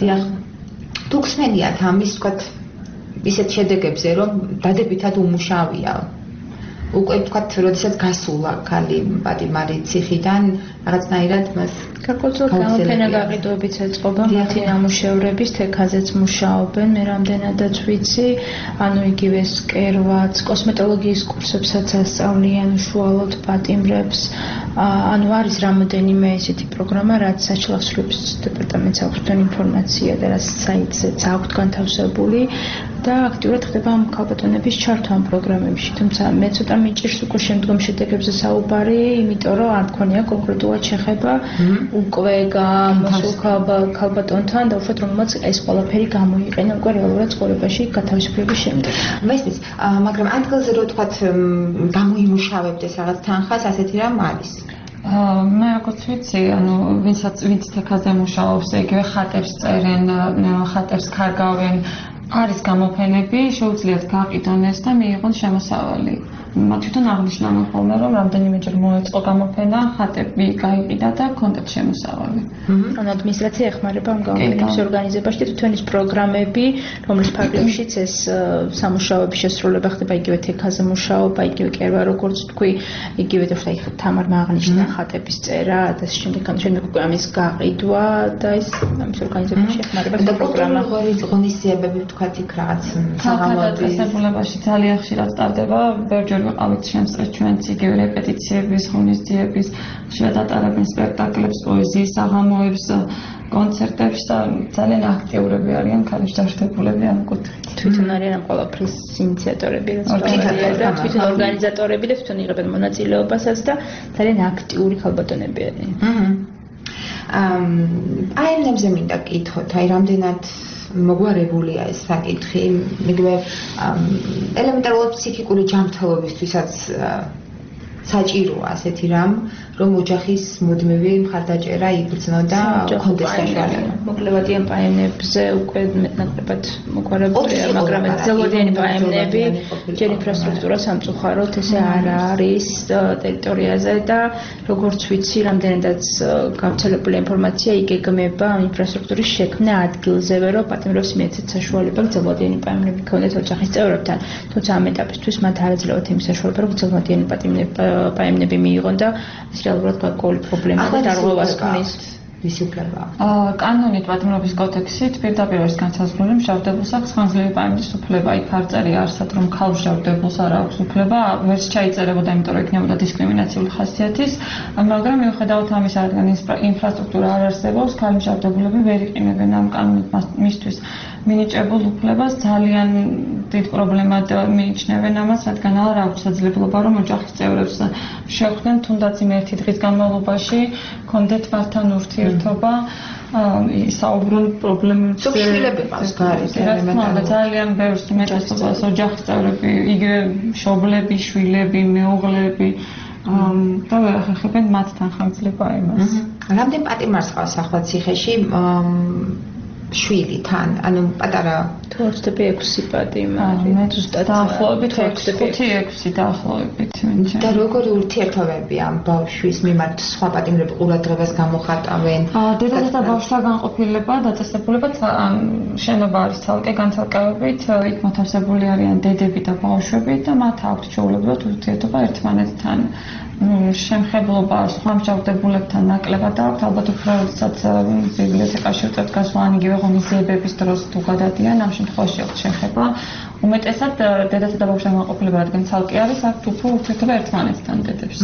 თუ გსმენიათ ამის, თქვა ისეთ შედეგებზე, რომ დადებითად უმუშავია. უკვე თქვა, როდესაც გასულა ქალი პატიმარი ციხიდან, რაღაცნაირად მას გარკვეულწილად გამოფენა გაყიდვებიც ეწყობა მათი ნამუშევრების, თექაზეც მუშაობენ, მე რამდენადაც ვიცი, ანუ იგივე სკერვაც, კოსმეტოლოგიის კურსებსაც ასწავლიან უშუალოდ პატიმრებს, ანუ არის რამოდენიმე ესეთი პროგრამა, რაც საჩლავსრუის დეპარტამენტს აქვს ინფორმაცია და რაც საიტზეც აქვს განთავსებული და აქტიურად ხდება ამ ქალბატონების ჩართვა ამ პროგრამებში, თუმცა მე ცოტა მიჭირს უკვე შემდგომ შედეგებზე საუბარი, იმიტომ რომ არ მქონია კონკრეტულად შეხება უკვე გამოსულ ქალბატონთან და უშუალოდ რომელმაც ეს ყველაფერი გამოიყენა უკვე რეალურად ცხოვრებაში გათავისუფლების შემდეგ. მესმის, მაგრამ ადგილზე რო თქვათ გამოიმუშავებდეს რაღაც თანხას, ასეთი რამ არის. მე როგორც ვიცი, ანუ ვინც თექაზე მუშაობს, იგივე ხატებს წერენ, ხატებს კარგავენ, არის გამოფენები, შეუძლიათ გაყიდონ ეს და მიიღონ შემოსავალი. თვითონ აღნიშნავენ ხოლმე, რომ რამდენიმეჯერ მოეწყო გამოფენა, ხატები გაიყიდა და ჰქონდათ შემოსავალი. ანუ ადმინისტრაცია ეხმარება ამ გამოფენების ორგანიზებაში და თვითონ ის პროგრამები, რომლის ფარგლებშიც ეს სამუშაოების შესრულება ხდება, იგივე თექაზე მუშაობა, იგივე კერვა, როგორც თქვი, იგივე თამარმა აღნიშნა ხატების წერა და შემდეგ უკვე ამის გაყიდვა და ეს ამის ორგანიზებაში ეხმარება და პროგრამა ღონისძიებები თქვათ იქ რაღაც საგულებაში ძალიან ხშირად ტარდება, ბევრჯერ ვიყავით შემსწრეს ჩვენც იგივე რეპეტიციების, ღონისძიების, ხშირად ატარებენ სპექტაკლებს, პოეზიის საღამოებს, კონცერტებს და ძალიან აქტიურები არიან ქალის დაშვებულები ამ კუთხით. თვითონ არიან ამ ყველაფრის ინიციატორები, და თვითონ ორგანიზატორები და თვითონ იღებენ მონაწილეობასაც და ძალიან აქტიური ქალბატონები არიან. აი ამაზე მინდა კითხოთ, აი რამდენად მოგვარებულია ეს საკითხი, მიგმე ელემენტარულად ფსიქიკური ჯანმრთელობისთვისაც საჭიროა ასეთი რამ, რომ ოჯახის მუდმივი მხარდაჭერა იგრძნო და კონდეს საშუალება. მოკლევადიან პაემნებზე უკვე მეტნაკლებად მოგვარებულია, მაგრამ ეს ძალოვანი პაემნები ჯერ ინფრასტრუქტურა სამწუხაროდ ესე არ არის ტერიტორიაზე და როგორც ვიცი, რამდენადაც გავრცელებული ინფორმაცია იგეგმება ინფრასტრუქტურის შექმნა ადგილზევე, რომ პატიმრებს მიეცეთ საშუალება ძალოვანი პაემნები ქონდეთ ოჯახის წევრებთან. თუმცა ამ ეტაპისთვის მათ არ ეძლევათ იმის საშუალება, რომ ძალოვანი პაემნები მიიღონ და რეალურად გარკვეული პრობლემა და დარღვევას ქმნის. Visi უფლება. კანონით პატიმრობის კოდექსით პირდაპირ არის განსაზღვრული მჟავდებულს აქვს ხანგრძლივი პაემნის უფლება. იქ არ წერია არსად, რომ ქალ მჟავდებულს არ აქვს უფლება, ვერც ჩაიწერებოდა, იმიტომ რომ იქნებოდა დისკრიმინაციული ხასიათის, მაგრამ მიუხედავად ამისა, რადგან ინფრასტრუქტურა არ არსებობს, ქალი მჟავდებულები ვერ იყენებენ ამ კანონით მისთვის მინიჭებულ უფლებას. ძალიან დიდ პრობლემად მიიჩნევენ ამას, რადგან არ აქვს საძლებლობა, რომ ოჯახის წევრებს შეხვდნენ თუნდაც იმ ერთი დღის განმავლობაში კონდეთ მართან ურთიერთობა, საუბრონ პრობლემებზე. სოფშილები მას გარეთ ელემენტარულად ძალიან ბევრს უმეტესობას ოჯახის წევრები, იგივე მშობლები, შვილები, მეუღლეები და ვერ ახერხებენ მათთან ხანგრძლივ პაემას. რამდენ პატიმარს ყავს ახლა ციხეში შვილი თან, ანუ პატარა თუ არ ვცდები 6 პატიმარი. მე ზუსტად დაახლოებით 5-6 დაახლოებით. და როგორი ურთიერთობები ამ ბავშვის მიმართ სხვა პატიმრები ყურადღებას გამოხატავენ? დედასა და ბავშვთა განყოფილება, დაწესებულება შენობა არის ცალკე განცალკევებით, იქ მოთავსებული არიან დედები და ბავშვები და მათ აქვთ ჩვეულებრივად ურთიერთობა ერთმანეთთან. შემხებლობა სხვა მჟავდებულებთან ნაკლებად აქვს, ალბათ უფრო როდესაც ბიბლიოთეკაში უწევთ გასვლა, ან იგივე ღონისძიებების დროს თუ გადადიან, ამ შემთხვევაში აქვს შეხება. უმეტესად დედათა და ბავშვთა განყოფილება, რადგან ცალკე არის, აქვს უფრო ურთიერთობა ერთმანეთთან დედებს.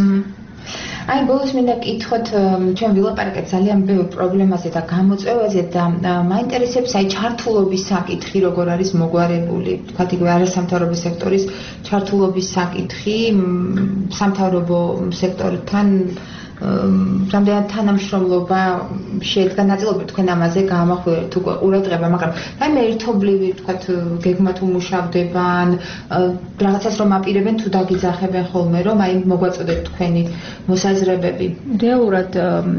აი ბოლოს მინდა კითხოთ, ჩვენ ვილაპარაკეთ ძალიან ბევრ პრობლემაზე და გამოწვევაზე და მაინტერესებს აი ჩართულობის საკითხი, როგორ არის მოგვარებული, თქვათ იგივე არასამთავრობო სექტორის ჩართულობის საკითხი, სამთავრობო სექტორთან რამდენად თანამშრომლობა შედგა, ნაწილობრივ თქვენ ამაზე გაამახვილეთ უკვე ყურადღება, მაგრამ აი მე ერთობლივი თქვათ გეგმა თუ მუშავდებან, რაღაცას რომ აპირებენ თუ დაგიძახებენ ხოლმე, რომ აი მოგვაწოდეთ თქვენი მოსაზრებები. რეალურად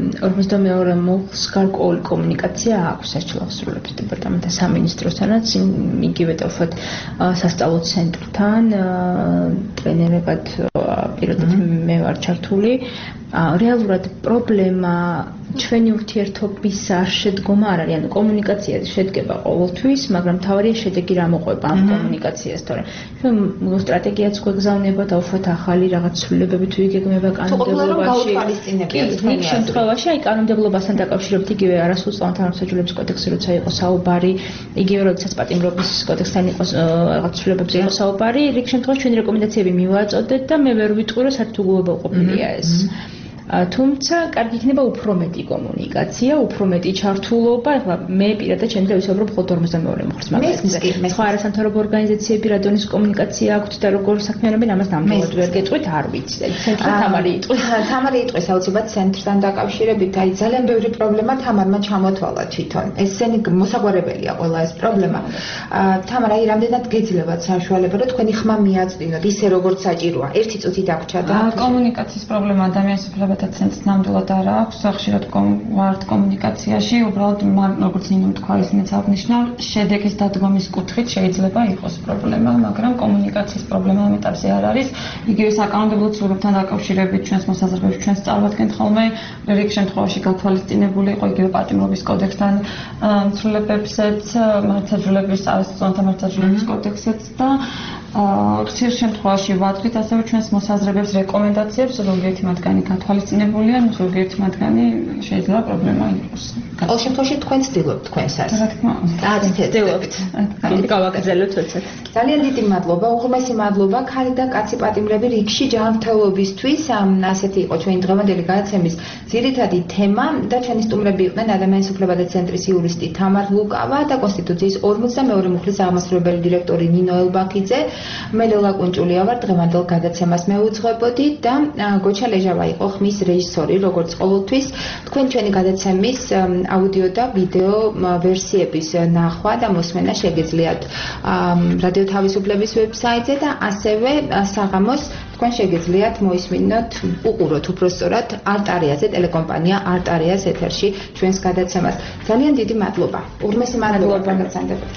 52 მოხს გარკვეული კომუნიკაცია აქვს საჭიროების დეპარტამენტთან, სამინისტროსთანაც, იგივე თვით სასწავლო ცენტრთან, ტრენერებად პირადად მე ვარ ჩართული. რეალურად პრობლემა ჩვენი ურთიერთობის არ შედგომა არ არის, ანუ კომუნიკაცია შედგება ყოველთვის, მაგრამ თავარია შედეგი რა მოყვება ამ კომუნიკაციას, თორემ ჩვენ სტრატეგიაც გვეგზავნება და უფრო ახალი რაღაც ცვლილებები თუ იგეგმება კანონმდებლობაში. იქ შემთხვევაში აი კანონმდებლობასთან დაკავშირებით იგივე არასრულწლოვანი თანამსაჯულების კოდექსი როცა იყო საუბარი, იგივე როდესაც პატიმრობის კოდექსთან იყო რაღაც ცვლილებებზე იყო საუბარი, რიგ შემთხვევაში ჩვენი რეკომენდაციები მივაწოდეთ და მე ვერ ვიტყვი რომ საერთოდ უგულებელყოფილია ეს. თუმცა კარგი იქნება უფრო მეტი კომუნიკაცია, უფრო მეტი ჩართულობა. ეხლა მე პირადად ჩემი დავისაუბრო მხოლოდ 52 მოხს, მაგრამ სხვა არასამთავრობო ორგანიზაციები რადონის კომუნიკაცია აქვთ და როგორ საქმიანობენ, ამას ნამდვილად ვერ გეტყვით, არ ვიცი. ცენტრთან თამარი იტყვის. თამარი იტყვის აუცილებლად ცენტრთან დაკავშირებით, აი ძალიან ბევრი პრობლემა თამარმა ჩამოთვალა თვითონ. ესენი მოსაგვარებელია ყველა ეს პრობლემა. თამარ, აი რამდენად გეძლებათ საშუალება, რომ თქვენი ხმა მიაწვდინოთ ისე როგორც საჭიროა. ერთი წუთი დაგვრჩა და კომუნიკაციის პრობლემა ადამიანის უფლება მოსახლეობათა ცენტრს ნამდვილად არ აქვს, ხშირად ვართ კომუნიკაციაში, უბრალოდ როგორც ნინომ თქვა, ისინიც აღნიშნა, შედეგის დადგომის კუთხით შეიძლება იყოს პრობლემა, მაგრამ კომუნიკაციის პრობლემა ამ ეტაპზე არ არის. იგივე საკანონმდებლო ცვლილებებთან დაკავშირებით ჩვენს მოსაზრებებს ჩვენს წარვადგენთ ხოლმე, რიგ შემთხვევაში გათვალისწინებული იყო იგივე პატიმრობის კოდექსთან ცვლილებებზეც, მართლმსაჯულების არასწორთა მართლმსაჯულების კოდექსზეც და ხშირ შემთხვევაში ვადრით ასევე ჩვენს მოსაზრებებს, რეკომენდაციებს, ზოგიერთი მათგანი გათვალისწინებულია, ზოგიერთი მათგანი შეიძლება პრობლემა იყოს. ყოველ შემთხვევაში თქვენ ცდილობთ თქვენსაც. რა თქმა უნდა. ცდილობთ. ამით გავაკრძალოთ თორსად. ძალიან დიდი მადლობა, უღრმესი მადლობა ქალი და კაცი პატიმრები რიგში ჯანმრთელობისთვის. ასეთი იყო ჩვენი დღევანდელი გადაცემის ძირითადი თემა და ჩვენი სტუმრები იყვნენ ადამიანის უფლებათა ცენტრის იურისტი თამარ ლუკავა და კონსტიტუციის 42 მუხლის აღმასრულებელი დირექტორი ნინო ელბაქიძე. მე ლელა კუნჭულია ვარ, დღევანდელ გადაცემას მეუძღვებოდი და გოჩა ლეჟავა იყო ხმის რეჟისორი, როგორც ყოველთვის. თქვენ ჩვენი გადაცემის აუდიო და ვიდეო ვერსიების ნახვა და მოსმენა შეგეძლიათ რადიო თავისუფლების ვებსაიტზე და ასევე საღამოს თქვენ შეგეძლიათ მოისმინოთ, უყუროთ უпроსწორად არტარიაზე, ტელეკომპანია არტარიას ეთერში ჩვენს გადაცემას. ძალიან დიდი მადლობა. უღრმესი მადლობა გაგაცანდებათ.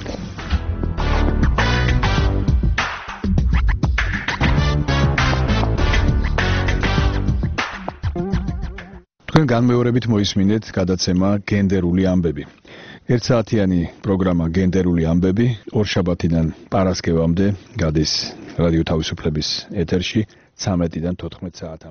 თქვენ განმეორებით მოისმინეთ გადაცემა გენდერული ამბები. ერთსაათიანი პროგრამა გენდერული ამბები ორშაბათიდან პარასკევამდე გადის რადიო თავისუფლების ეთერში 13-დან 14 საათამდე.